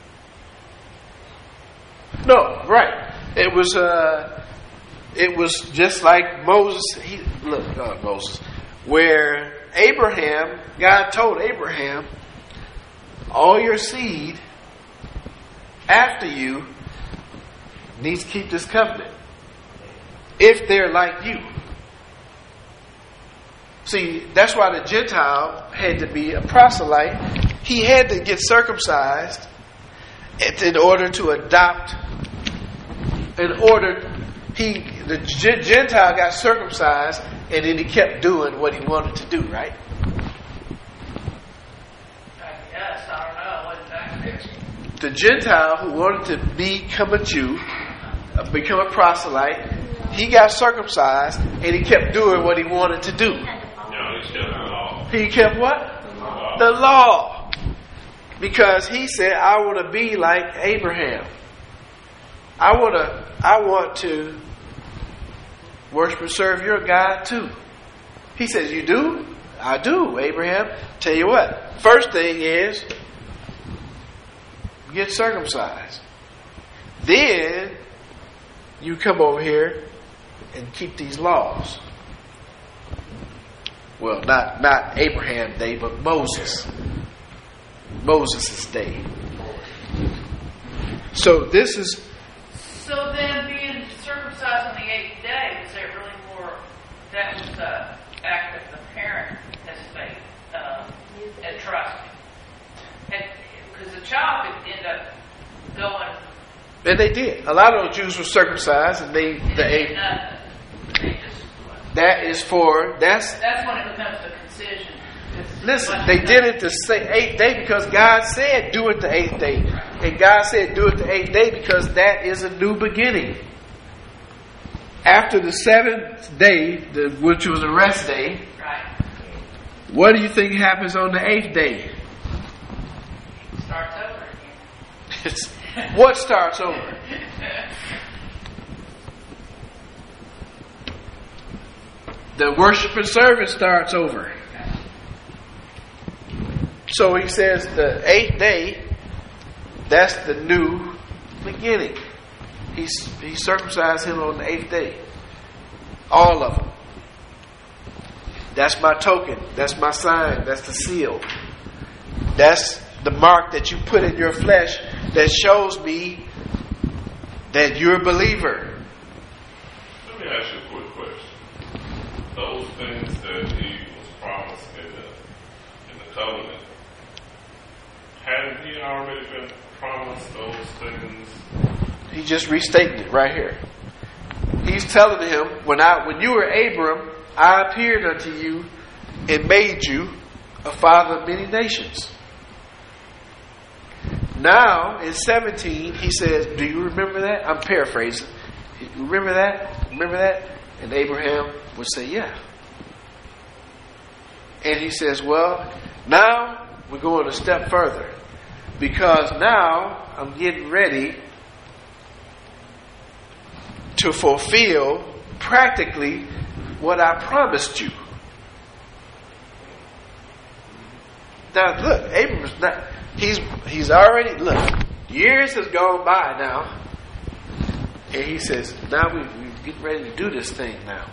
No, right. It was uh, it was just like Moses. He look, uh, Moses, where Abraham, God told Abraham, all your seed after you needs to keep this covenant if they're like you. See, that's why the Gentile had to be a proselyte. He had to get circumcised in order to adopt. In order, he the Gentile got circumcised, and then he kept doing what he wanted to do. Right? I guess, I don't know, wasn't that clear? The Gentile who wanted to become a Jew, uh, become a proselyte, he got circumcised, and he kept doing what he wanted to do. He had to follow. No, it's still the law. He kept what? Law. The law. Because he said, I want to be like Abraham. I want to I want to worship and serve your God too. He says, you do? I do, Abraham. Tell you what, first thing is get circumcised. Then you come over here and keep these laws. Well, not not Abraham's day, but Moses. Moses' day. So this is So then being circumcised on the eighth day, was that really more, that was the act of the parent as faith, um, and trusting. And, because the child could end up going, and they did. A lot of those Jews were circumcised, and they and the they eighth. did nothing. They just, That is for that's. that's when it becomes the concision. Listen, they did it the sa- eighth day because God said do it the eighth day, and God said do it the eighth day because that is a new beginning. After the seventh day, the, which was a rest day, Right. what do you think happens on the eighth day? Starts over again. It's, what starts over? the worship and service starts over. So he says the eighth day, that's the new beginning. He, he circumcised him on the eighth day. All of them. That's my token. That's my sign. That's the seal. That's the mark that you put in your flesh that shows me that you're a believer. Let me ask you a quick question. Those things that he was promised in the, in the covenant, hadn't he already been promised those things? He just restated it right here. He's telling him, when I, when you were Abram, I appeared unto you and made you a father of many nations. Now, in seventeen, he says, do you remember that? I'm paraphrasing. Remember that? Remember that? And Abraham would say, yeah. And he says, well, now we're going a step further. Because now I'm getting ready to fulfill practically what I promised you. Now look, Abraham's not, he's he's already, look, years has gone by now. And he says, now we, we're getting ready to do this thing now.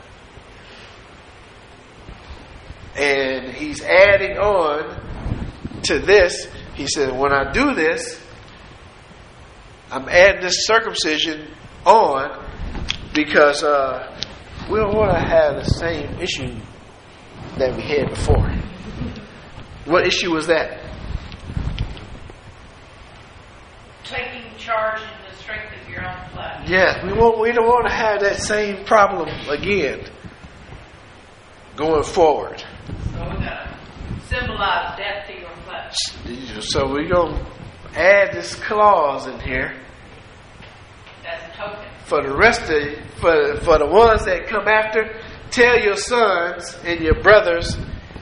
And he's adding on to this. He said, when I do this, I'm adding this circumcision on because uh, we don't want to have the same issue that we had before. What issue was that? Taking charge in the strength of your own flesh. Yes, we want. We don't want to have that same problem again going forward. So we're going to symbolize death to your flesh. So we're going to add this clause in here. As a token. For the rest of for for the ones that come after, tell your sons and your brothers,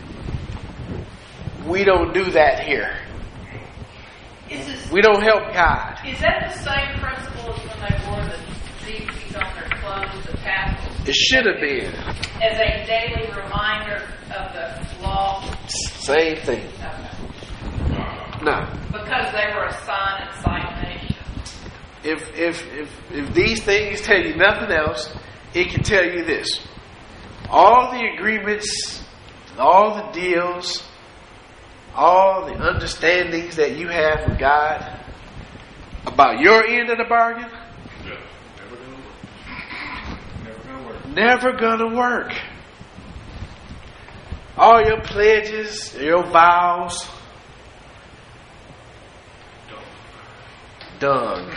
we don't do that here. Is this, we don't help God. Is that the same principle as when they wore the zebras on their clothes, the tassels? It should have been. As a daily reminder of the law? Same thing. Okay. No. Because they were a sign and citation. If if if if these things tell you nothing else, it can tell you this. All the agreements, all the deals, all the understandings that you have with God about your end of the bargain, Yeah. Never gonna work. never gonna work. All your pledges, your vows, done.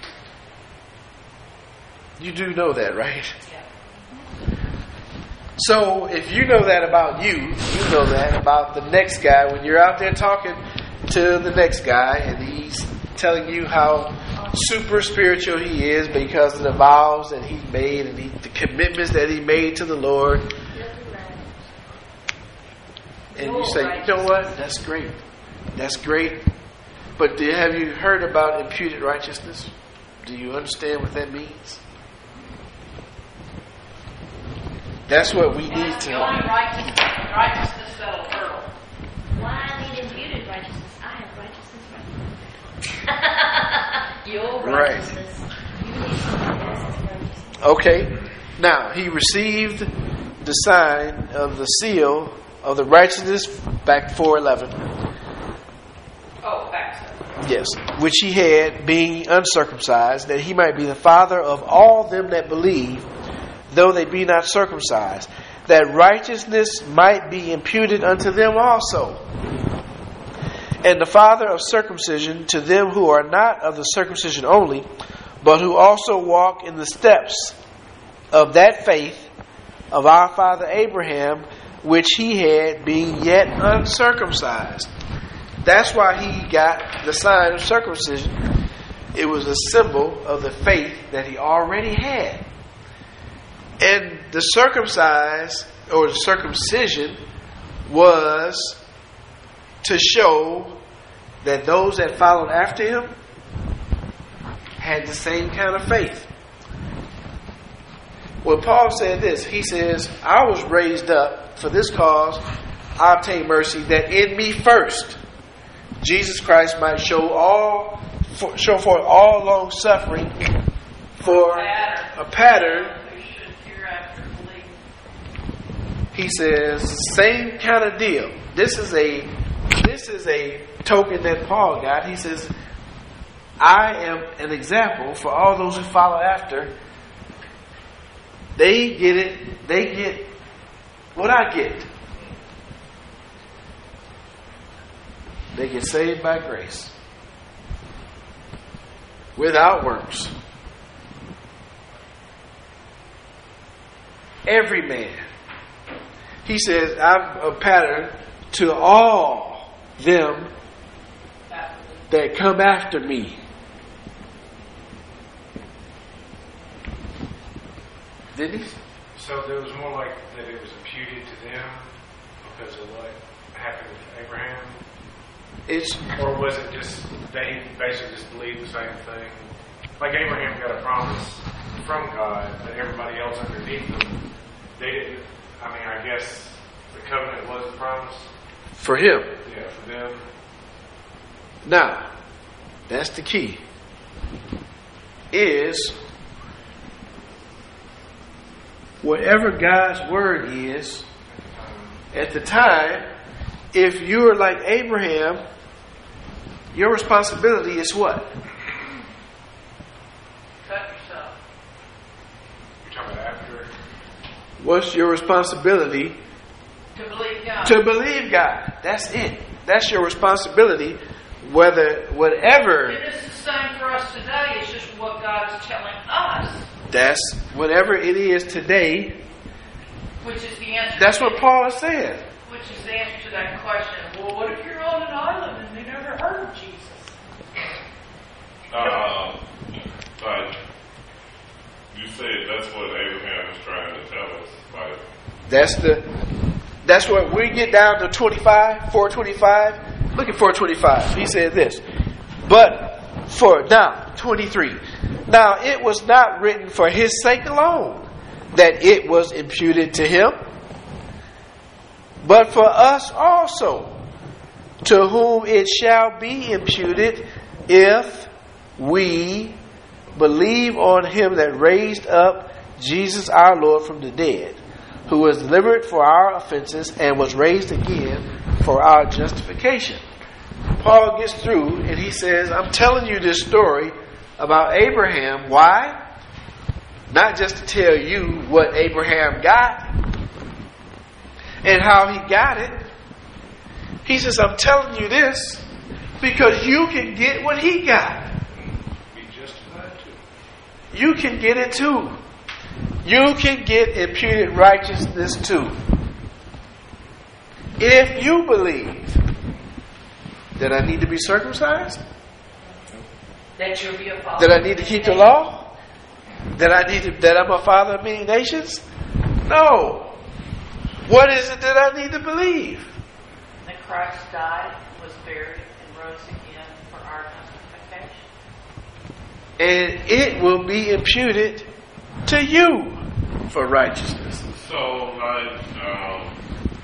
You do know that, right? Yeah. So if you know that about you, you know that about the next guy. When you're out there talking to the next guy and he's telling you how super spiritual he is because of the vows that he made and he, the commitments that he made to the Lord. And you say, you know what? That's great. That's great. But do, have you heard about imputed righteousness? Do you understand what that means? That's what we need to The know. only righteousness, righteousness that'll hurl. Why I need imputed righteousness? I have righteousness right now. Your Right. righteousness. You need somebody else's righteousness. Okay. Now, he received the sign of the seal of the righteousness, back four eleven. Oh, back to Yes. Which he had, being uncircumcised, that he might be the father of all them that believe, though they be not circumcised, that righteousness might be imputed unto them also. And the father of circumcision to them who are not of the circumcision only, but who also walk in the steps of that faith of our father Abraham, which he had, being yet uncircumcised. That's why he got the sign of circumcision. It was a symbol of the faith that he already had. And the circumcised, or the circumcision, was to show that those that followed after him had the same kind of faith. When Paul said this, he says, I was raised up for this cause, I obtained mercy, that in me first Jesus Christ might show all, for, show forth all long suffering for a pattern. He says, same kind of deal. This is a this is a token that Paul got. He says, I am an example for all those who follow after. They get it. They get what I get. They get saved by grace. Without works. Every man. He says, I'm a pattern to all them that come after me. Didn't he? So there was more like that it was imputed to them because of what happened with Abraham? It's, or was it just they basically just believed the same thing? Like Abraham got a promise from God, but everybody else underneath them, they didn't. I mean, I guess the covenant was a promise. For him. Yeah, for them. Now, that's the key. Is whatever God's word is, at the time, if you're like Abraham, your responsibility is what? Cut yourself. You're talking about after? What's your responsibility? To believe God. To believe God. That's it. That's your responsibility. Whether, whatever. And it's the same for us today. It's just what God is telling us. That's whatever it is today. Which is the answer. That's what Paul is saying. Which is the answer to that question. Well, what if you're on an island and they never heard of Jesus? Uh, like you said, that's what Abraham is trying to tell us. Like That's the. That's what we get down to twenty-five, four twenty-five. Look at four twenty-five. He said this. But for now, twenty-three. Now it was not written for his sake alone that it was imputed to him, but for us also, to whom it shall be imputed if we believe on him that raised up Jesus our Lord from the dead, who was delivered for our offenses and was raised again for our justification. Paul gets through and he says, I'm telling you this story about Abraham. Why? Not just to tell you what Abraham got and how he got it. He says, I'm telling you this because you can get what he got. Be justified too. You can get it too. You can get imputed righteousness too. If you believe that I need to be circumcised, That you'll be a father. that I need to keep the law, that I need to, that I'm a father of many nations, no. What is it that I need to believe? That Christ died, was buried, and rose again for our justification. And it will be imputed to you for righteousness. so, like um,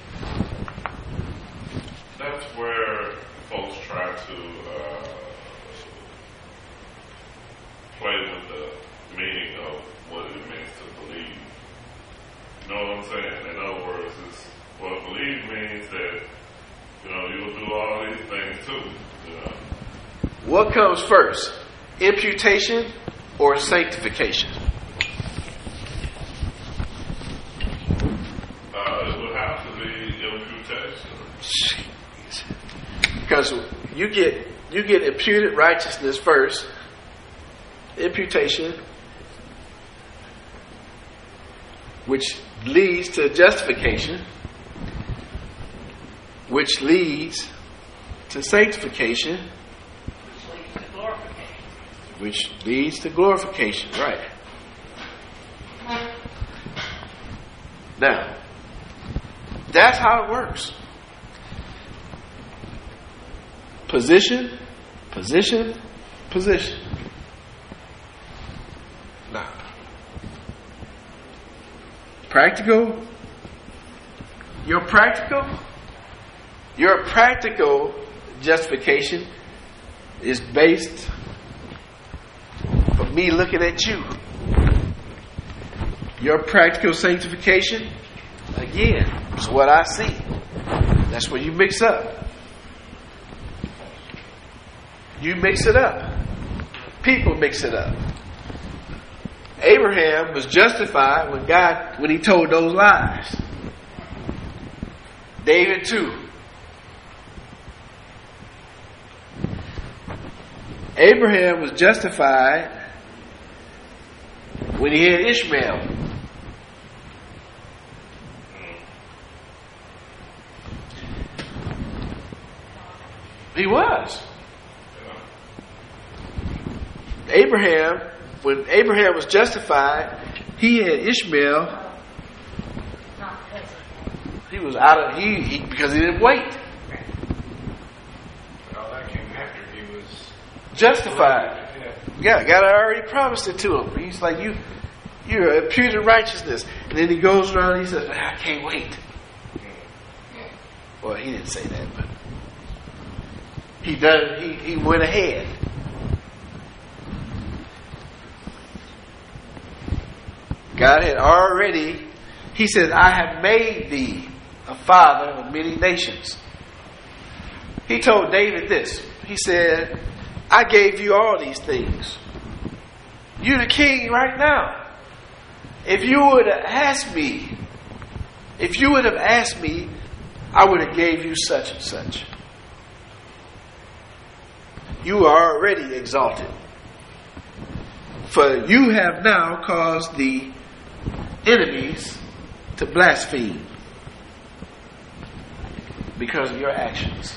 that's where folks try to uh, play with the meaning of what it means to believe. You know what I'm saying? In other words, it's, well, believe means that, you know, you'll do all these things too. You know? What comes first? Imputation or sanctification? Uh, it would have to be imputation. Because you get you get imputed righteousness first, imputation, which leads to justification, which leads to sanctification, Which leads to glorification. which leads to glorification. Right. Now, that's how it works. Position, position, position. Now, practical, your practical, your practical justification is based on me looking at you. Your practical sanctification, again, is what I see. That's where you mix up. You mix it up. People mix it up. Abraham was justified when God, when he told those lies. David too. Abraham was justified when he had Ishmael. He was. Abraham, when Abraham was justified, he had Ishmael. Not because of He was out of he, he because he didn't wait. But all that came after he was Justified. Yeah. Yeah, God had already promised it to him. He's like, you, you're imputed righteousness. And then he goes around and he says, I can't wait. Well, he didn't say that, but he done. He, he went ahead. God had already, he said, I have made thee a father of many nations. He told David this. He said, I gave you all these things. You're the king right now. If you would have asked me, if you would have asked me, I would have gave you such and such. You are already exalted. For you have now caused the enemies to blaspheme because of your actions.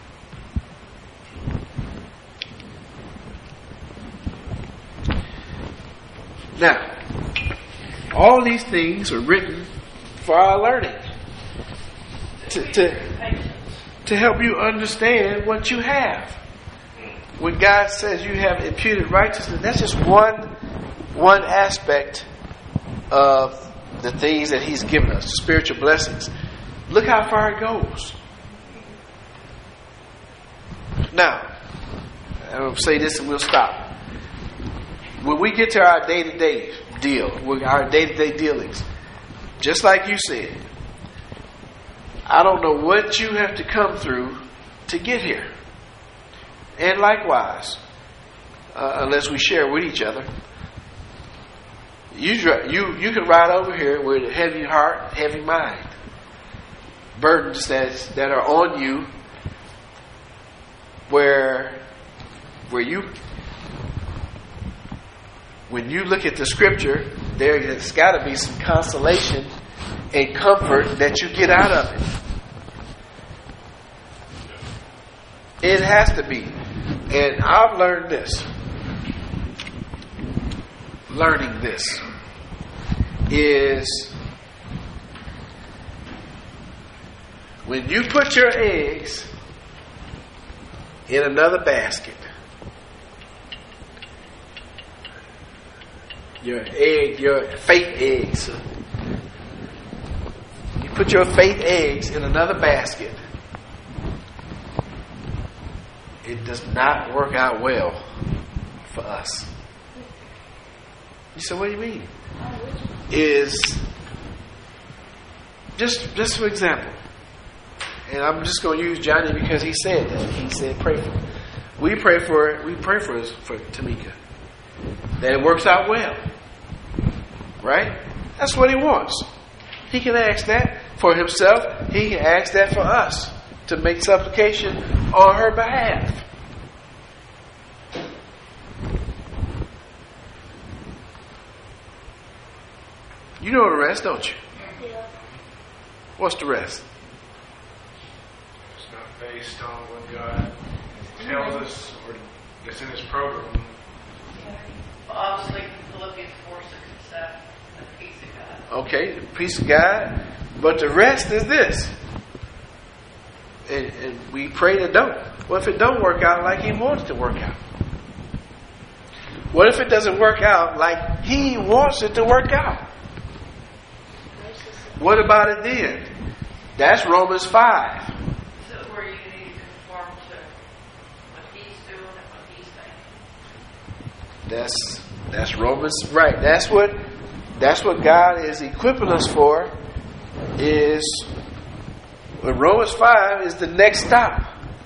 Now, all these things are written for our learning, to, to, to help you understand what you have. When God says you have imputed righteousness, that's just one one aspect of the things that He's given us, spiritual blessings. Look how far it goes. Now, I'll say this and we'll stop. When we get to our day-to-day deal, with our day-to-day dealings, just like you said, I don't know what you have to come through to get here. And likewise, uh, unless we share with each other, you you you can ride over here with a heavy heart, heavy mind, burdens that that are on you, where where you when you look at the scripture, there's got to be some consolation and comfort that you get out of it. It has to be. And I've learned this. Learning this is when you put your eggs in another basket, your egg, your faith eggs, you put your faith eggs in another basket, it does not work out well for us. You said, what do you mean? Is just just for example, and I'm just going to use Johnny because he said that. He said, "Pray for." Him. We pray for we pray for for Tamika that it works out well, right? That's what he wants. He can ask that for himself. He can ask that for us to make supplication on her behalf. You know the rest, don't you? Yeah. What's the rest? It's not based on what God tells us or it's in His program. Well, obviously, Philippians four, six, and seven, the peace of God. Okay, the peace of God. But the rest is this. And, and we pray that don't. What if it don't work out like He wants it to work out? What if it doesn't work out like He wants it to work out? what about it then? That's Romans five. So where you need to conform to what he's doing and what he's saying. That's that's Romans, right? That's what that's what God is equipping us for. Is when Romans five is the next stop.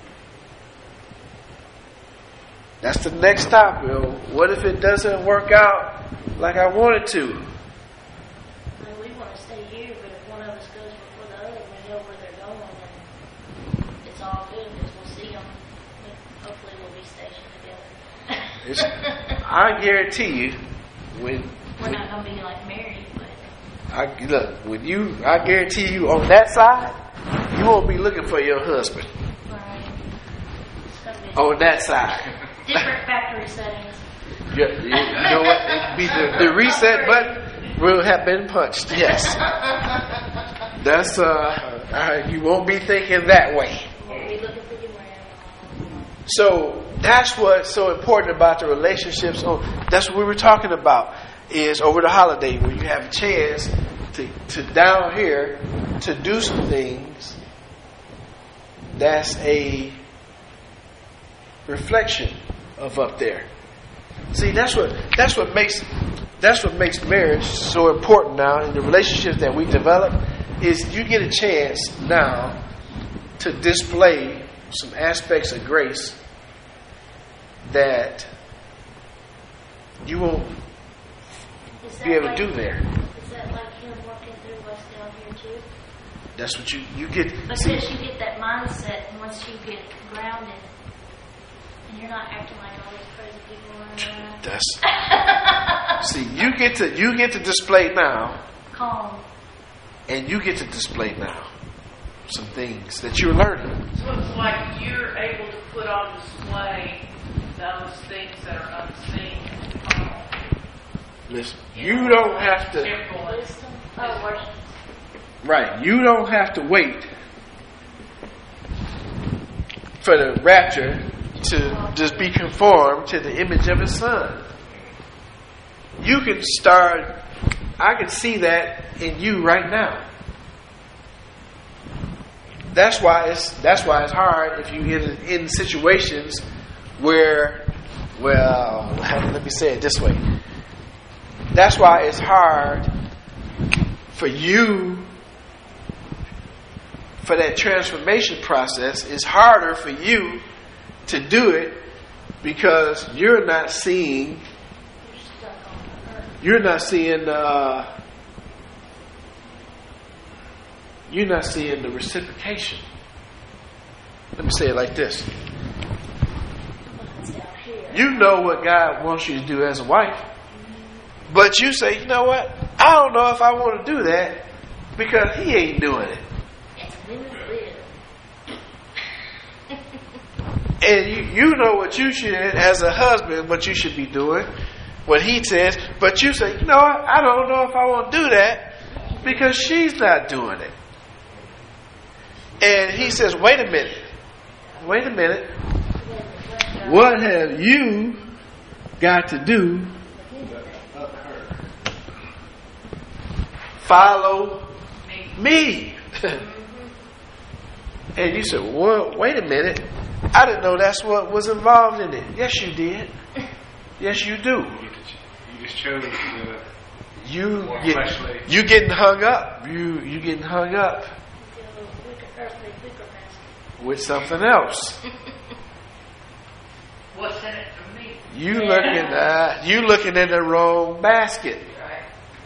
That's the next stop. You know, what if it doesn't work out like I want it to? Well, we want to stay here, but if one of us goes before the other, we know where they're going, and it's all good because we'll see them. Hopefully, we'll be stationed together. It's, I guarantee you, when We're not going to be like married, but I look when you, I guarantee you on that side, you won't be looking for your husband right. It's going to be on that side. different factory settings. You, you, you know what? It'd be the, the reset button will have been punched. Yes, that's uh, uh, you won't be thinking that way. We'll be looking for you around. So that's what's so important about the relationships. Oh, that's what we were talking about. Is over the holiday when you have a chance to to down here to do some things. That's a reflection of up there. See, that's what that's what makes that's what makes marriage so important now in the relationships that we develop. Is you get a chance now to display some aspects of grace that you won't Is that be able like, to do there. Is that like him working through us down here too? That's what you you get. Because See, you get that mindset, and once you get grounded, and you're not acting like all these crazy people running around. that's see you get to you get to display now, Calm. and you get to display now some things that you're learning. So it's like you're able to put on display those things that are unseen. Listen, you don't have to. Wisdom. Oh, worship. Right, you don't have to wait for the rapture to just be conformed to the image of His Son. You can start. I can see that in you right now. That's why it's that's why it's hard if you get in situations where, well, let me say it this way. That's why it's hard for you, for that transformation process. It's harder for you to do it because you're not seeing. You're not seeing. Uh, you're not seeing the reciprocation. Let me say it like this. You know what God wants you to do as a wife. But you say, you know what? I don't know if I want to do that because He ain't doing it. And you, you know what you should, as a husband, what you should be doing, what He says. But you say, you know what? I don't know if I want to do that because she's not doing it. And He says, wait a minute. Wait a minute. What have you got to do? Follow me. And you said, well, wait a minute. I didn't know that's what was involved in it. Yes, you did. Yes, you do. You just chose the You more get, fleshly. you getting hung up. You you getting hung up with something else. What's in it for me? You looking uh, you looking in the wrong basket. Right.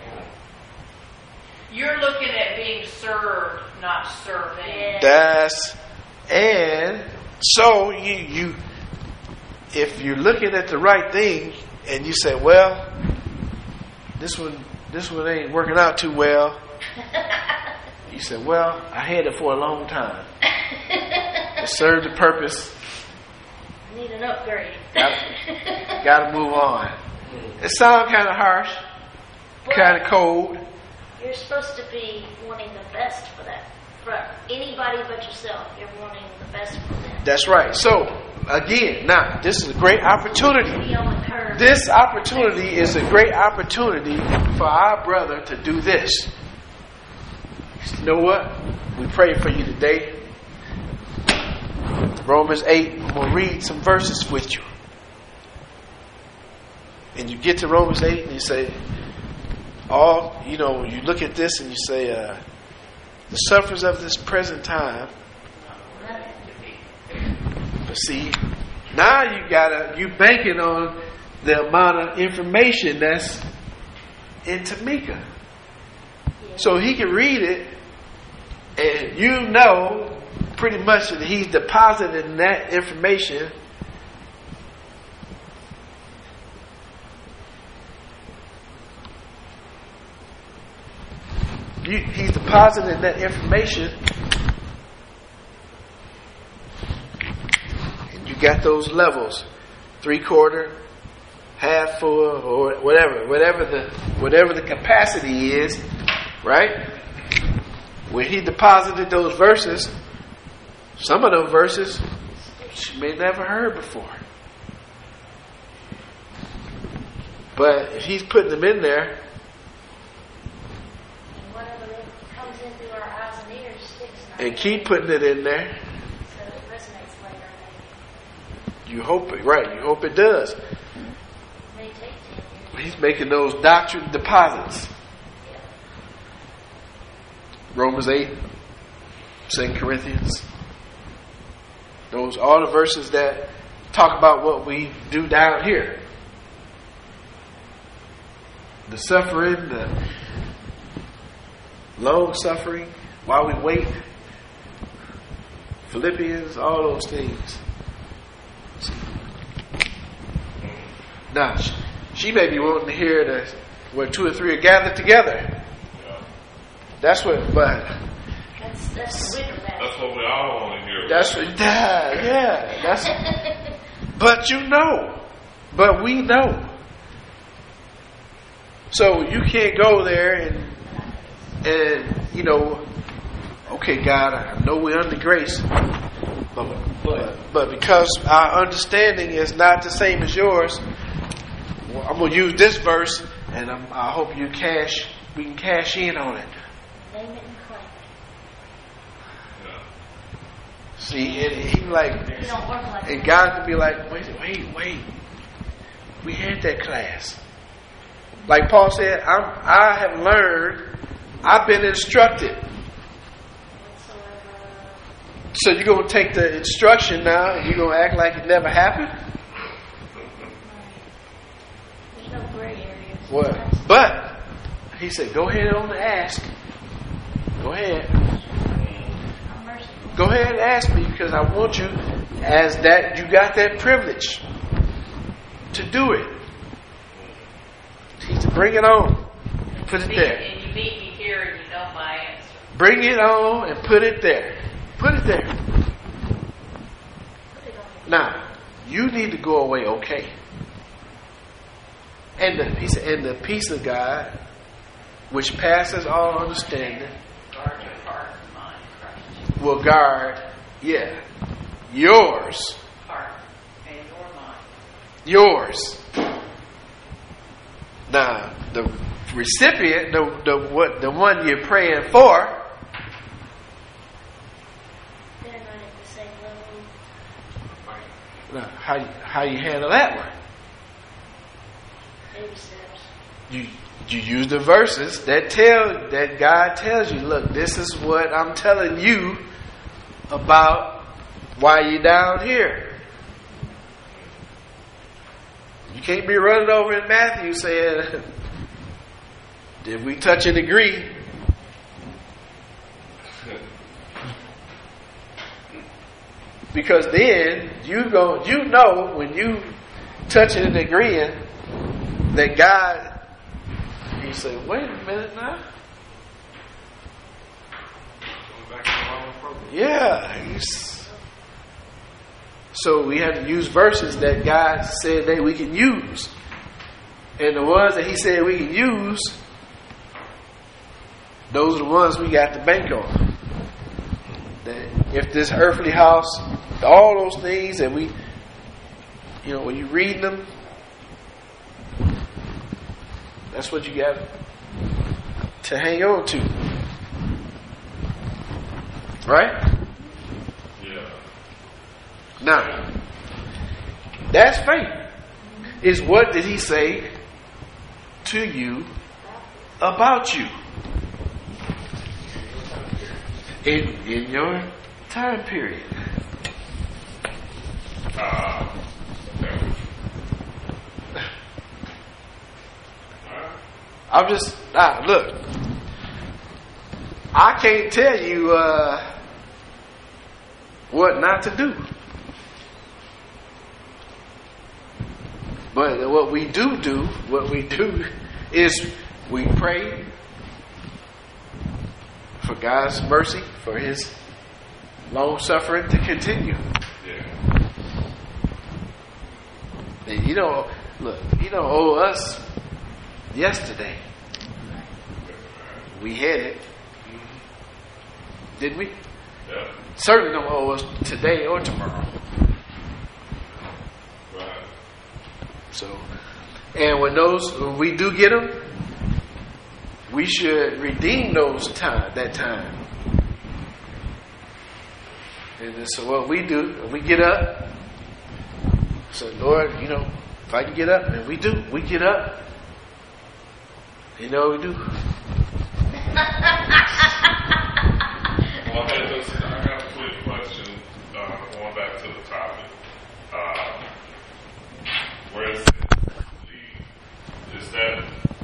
You're looking at being served, not serving. That's and so you you if you're looking at the right thing and you say, well, this one this one ain't working out too well. You say, well, I had it for a long time. It served the purpose. Need an upgrade. Got to move on. It sounds kind of harsh, kind of cold. You're supposed to be wanting the best for that. For anybody but yourself, you're wanting the best for them. That's right. So, again, now, this is a great opportunity. Be on the curve. This opportunity is a great opportunity for our brother to do this. You know what? We pray for you today. Romans eight, I'm going to read some verses with you. And you get to Romans eight and you say, all, you know, you look at this and you say, uh, the sufferers of this present time. But see, now you gotta, you banking on the amount of information that's in Tamika. So he can read it and you know pretty much that he's depositing that information you, he's depositing that information and you got those levels, three quarter, half full, or whatever whatever the whatever the capacity is, right? When he deposited those verses, some of those verses she may never heard before. But if he's putting them in there, And whatever comes in through our eyes and ears sticks in our and keep putting it in there, so it resonates later. you hope it, right, you hope it does. It may take ten years. He's making those doctrine deposits. Romans eight, Second Corinthians. Those all the verses that talk about what we do down here. The suffering, the long suffering, while we wait. Philippians, all those things. Now, she may be wanting to hear that where two or three are gathered together. That's what, but That's, that's the wicker basket. That's what we all want to hear. that's what, yeah, yeah, that's. But you know, but we know. So you can't go there and and you know, okay, God, I know we're under grace, but but, but because our understanding is not the same as yours, well, I'm gonna use this verse, and I'm, I hope you cash. We can cash in on it. Name it and claim it. See, and he like, You don't work like and that. God can be like, wait, wait, wait. We had that class. Like Paul said, I'm, I have learned, I've been instructed. Whatsoever. So you're going to take the instruction now and you're going to act like it never happened? There's no gray areas. What? But, he said, go ahead on and ask. Go ahead. I'm merciful. Go ahead and ask me because I want you, as that, you got that privilege to do it. He said, bring it on. Put it there. And you beat me here and you know my answer. Bring it on and put it there. Put it there. Put it on. Now, you need to go away okay. And the, he said, and the peace of God, which passes all understanding, Guard your heart and mind, Christ. will guard, yeah, yours. Heart and your mind. Yours. Now, the recipient, the the what the one you're praying for, They're not at the same level. now, how you- how you handle that one? Baby steps. You you use the verses that tell that God tells you, look, this is what I'm telling you about why you're down here. You can't be running over in Matthew saying, did we touch and agree? Because then you go, you know when you touching and agreeing that God, you say, wait a minute now. Going back to the wrong program. Yeah. he's- So we have to use verses that God said that we can use. And the ones that he said we can use, those are the ones we got to bank on. That if this earthly house, all those things that we, you know, when you read them, that's what you got to hang on to. Right? Yeah. Now, that's faith. Is what did he say to you about you in in your time period? Uh, okay. I'm just ah, look. I can't tell you uh, what not to do. But what we do do, what we do is we pray for God's mercy, for His long suffering to continue. Yeah. And you don't look, you don't owe us yesterday. We had it, didn't we? Yeah. Certainly don't owe us today or tomorrow. Right. So, and when those when we do get them, we should redeem those time that time. And so what we do, when we get up, so Lord, you know, if I can get up, and we do, we get up. You know what we do? Well, hey, listen, I got a quick question. Uh, going back to the topic, uh, where it says believe, is that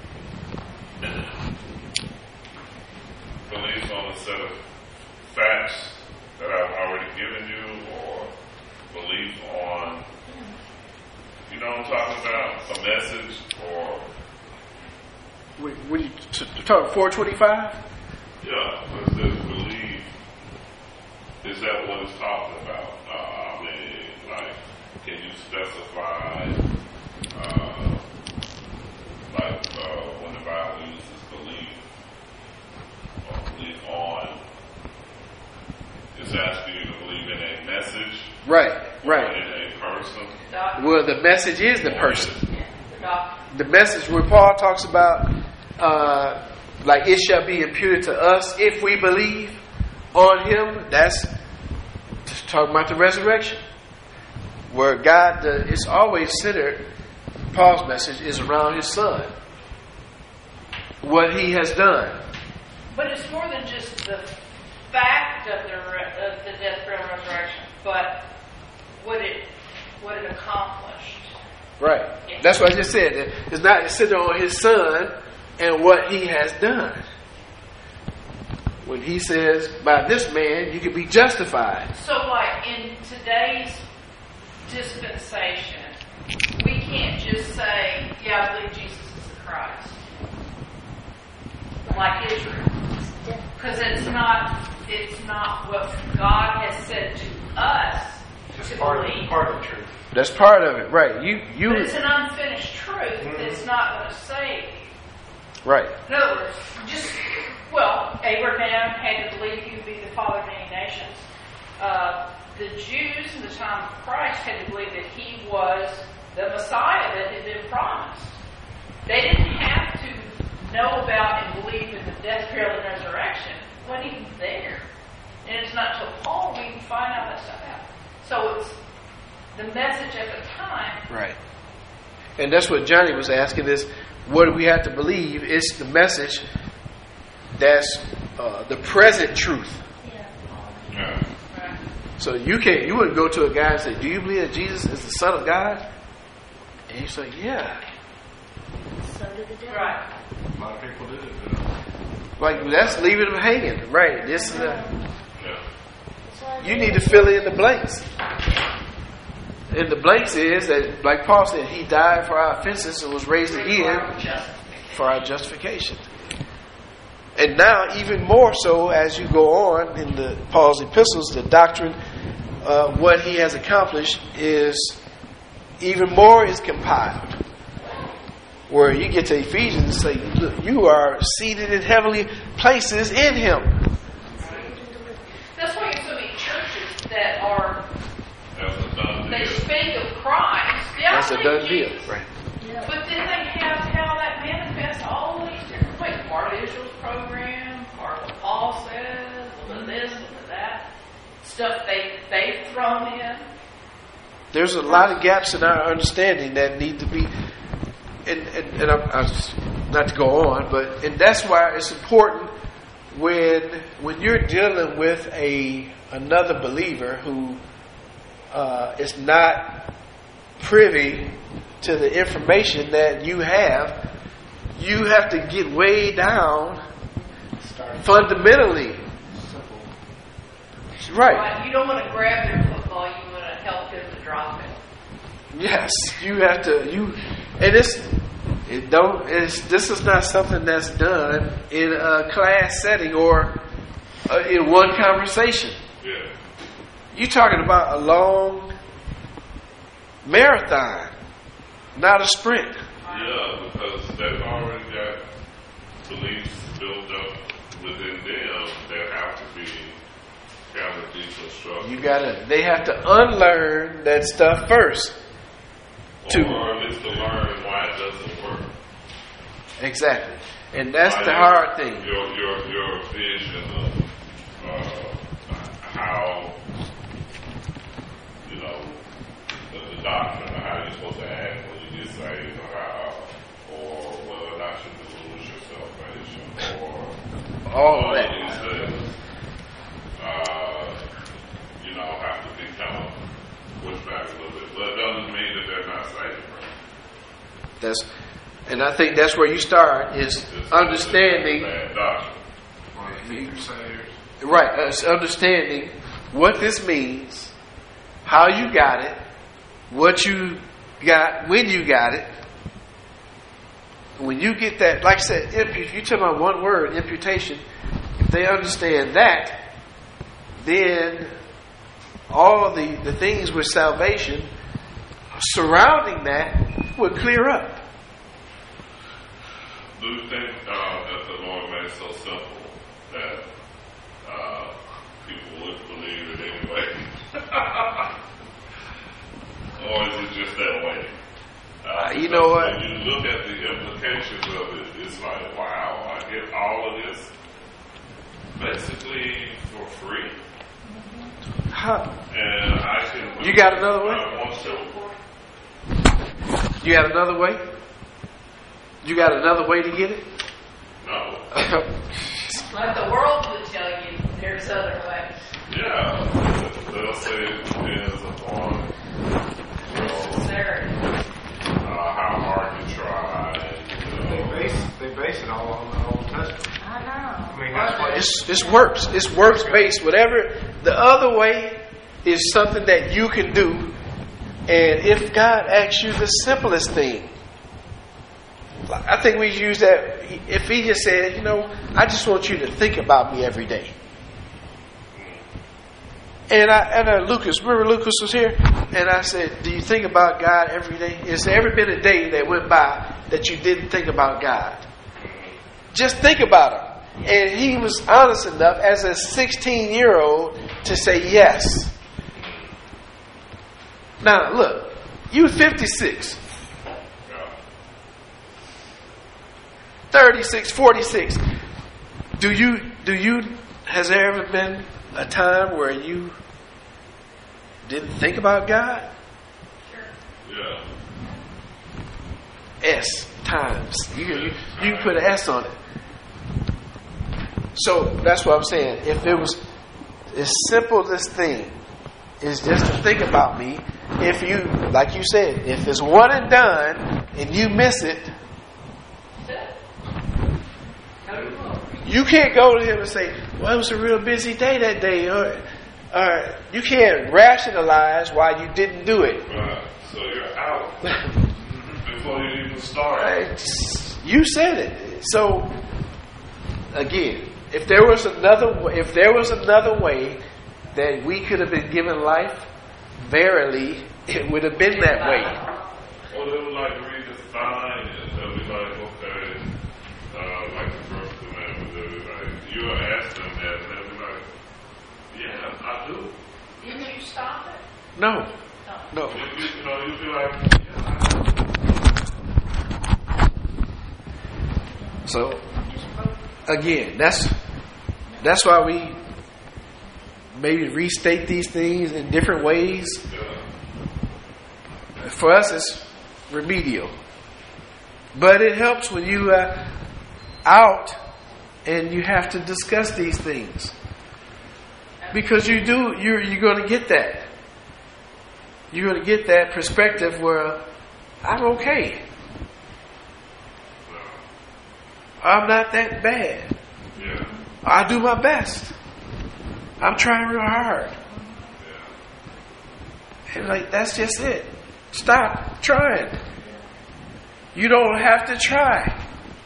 belief on a set of facts that I've already given you, or belief on, you know what I'm talking about, a message, or We, we t- t- talk four twenty-five. yeah, it says believe. Is that what it's talking about? Uh, I mean, like, can you specify, uh, like, uh, when the Bible uses belief, or believe on, it's asking you to believe in a message, Right, or right. in a person? Doctrine. Well, the message is the person. Yeah, the doctrine. The message where Paul talks about, uh, like it shall be imputed to us if we believe on Him. That's just talking about the resurrection, where God, the, it's always centered. Paul's message is around His Son, what He has done. But it's more than just the fact of the re- of the death, burial, and resurrection, but what it what it accomplished. Right. Yeah. That's what I just said. It's not centered on His Son and what He has done. When He says, by this man you can be justified. So, like in today's dispensation, we can't just say, "Yeah, I believe Jesus is the Christ," like Israel, because it's not it's not what God has said to us Just to part of, believe. part of the truth. That's part of it, right? You, you, But it's an unfinished truth that's not going to save you. right? In other words, just, well, Abraham had to believe he would be the father of many nations. Uh, the Jews in the time of Christ had to believe that he was the Messiah that had been promised. They didn't have to know about and believe in the death, burial, and resurrection. It wasn't even there. And it's not until Paul we can find out that stuff out. So it's the message at the time. Right. And that's what Johnny was asking is, what do we have to believe? It's the message that's uh, the present truth. Yeah. Right. So you can't, you wouldn't go to a guy and say, do you believe that Jesus is the Son of God? And you say, yeah. So did the devil. Right. A lot of people did it. But, uh, Like, that's leaving them hanging. Right. This, uh, Yeah. So you need to fill in the blanks. And the blanks is that, like Paul said, He died for our offenses and was raised again for our justification. And now, even more so, as you go on in the Paul's epistles, the doctrine, uh, what he has accomplished is even more is compiled. Where you get to Ephesians and say, look, you are seated in heavenly places in Him. That's why you have so many churches that are, That's a done they deal. speak of Christ. Yeah, That's I a believe done deal. Jesus. Right. Yeah. But then they have how that manifests all these different ways. Part of Israel's program, part of what Paul says, a little of this, a little of that. stuff they, they've thrown in. There's a lot of gaps in our understanding that need to be, and, and, and I'm, I'm just, not to go on, but and that's why it's important when when you're dealing with a another believer who uh, is not privy to the information that you have, you have to get way down fundamentally. Right. Right. You don't want to grab their football. You want to help them to drop it. Yes, you have to. You and it's it don't. It's this is not something that's done in a class setting or uh, in one conversation. Yeah. You're talking about a long marathon, not a sprint. Yeah, because they've already got beliefs built up within them that have to be kind of deconstructed. You gotta. They have to unlearn that stuff first. To or at least to learn why it doesn't work. Exactly, and that's Why the you- hard thing. Your your your vision of uh, how you know the, the doctrine of how you're supposed to act when you get saved, or how, or whether or not you can lose your salvation, or All all of of that. these things. Uh, you know, have to be kind of pushed back a little bit, but it doesn't mean that they're not saved. Right? That's, and I think that's where you start is It's- understanding. it's bad doctrine. Right, uh, understanding what this means, how you got it, what you got, when you got it. When you get that, like I said, if you talk about one word, imputation, if they understand that, then all the, the things with salvation surrounding that will clear up. Do you think uh, that the Lord made it so simple that uh, people would believe it anyway? Or is it just that way? Uh, you know what? When you look at the implications of it, it's like, wow, I get all of this basically for free. Huh. And I can... You got another way? I want to. You got another way? You got another way to get it? No. Like the world would tell you, there's other ways. Yeah. They'll say it depends upon, you know, Sincerity. uh, how hard you try. You They know. base they base it all on the Old Testament. I know. I mean, that's what It's, it's works. It's works based. Whatever. The other way is something that you can do. And if God asks you the simplest thing, I think we use that. If He just said, you know, I just want you to think about me every day. And I and uh, Lucas, remember Lucas was here, and I said, do you think about God every day? Is there ever been a day that went by that you didn't think about God? Just think about Him. And he was honest enough as a sixteen-year-old to say yes. Now, look, you fifty-six, thirty-six, forty-six. Do you, do you, has there ever been a time where you didn't think about God? Yeah. S times. You, you, you can put an S on it. So that's what I'm saying. If it was as simple as thing is just to think about me, if you, like you said, if it's one and done and you miss it, you can't go to Him and say, well, it was a real busy day that day. Or, or you can't rationalize why you didn't do it. Right. So you're out before you even start. You said it. So again, if there was another, if there was another way that we could have been given life, verily, it would have been that way. Well, they would like read the sign and they'll be like, okay, uh, like the first commandment, they'll be like, you'll ask them that, and they'll be like, yeah, I do. Didn't you stop it? No, no. If you, you know, you'll be like, yeah, I do. So again, that's that's why we maybe restate these things in different ways. Yeah. For us, it's remedial. But it helps when you uh, out and you have to discuss these things. Because you do, you're, you're going to get that. You're going to get that perspective where I'm okay. I'm not that bad. Yeah. I do my best. I'm trying real hard. Yeah. And like, that's just it. Stop trying. You don't have to try.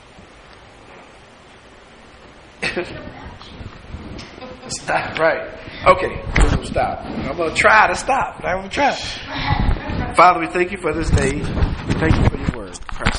Stop, right. Okay, we're going to stop. I'm going to try to stop, but I'm going to try. Father, we thank you for this day. Thank you for your word. Christ.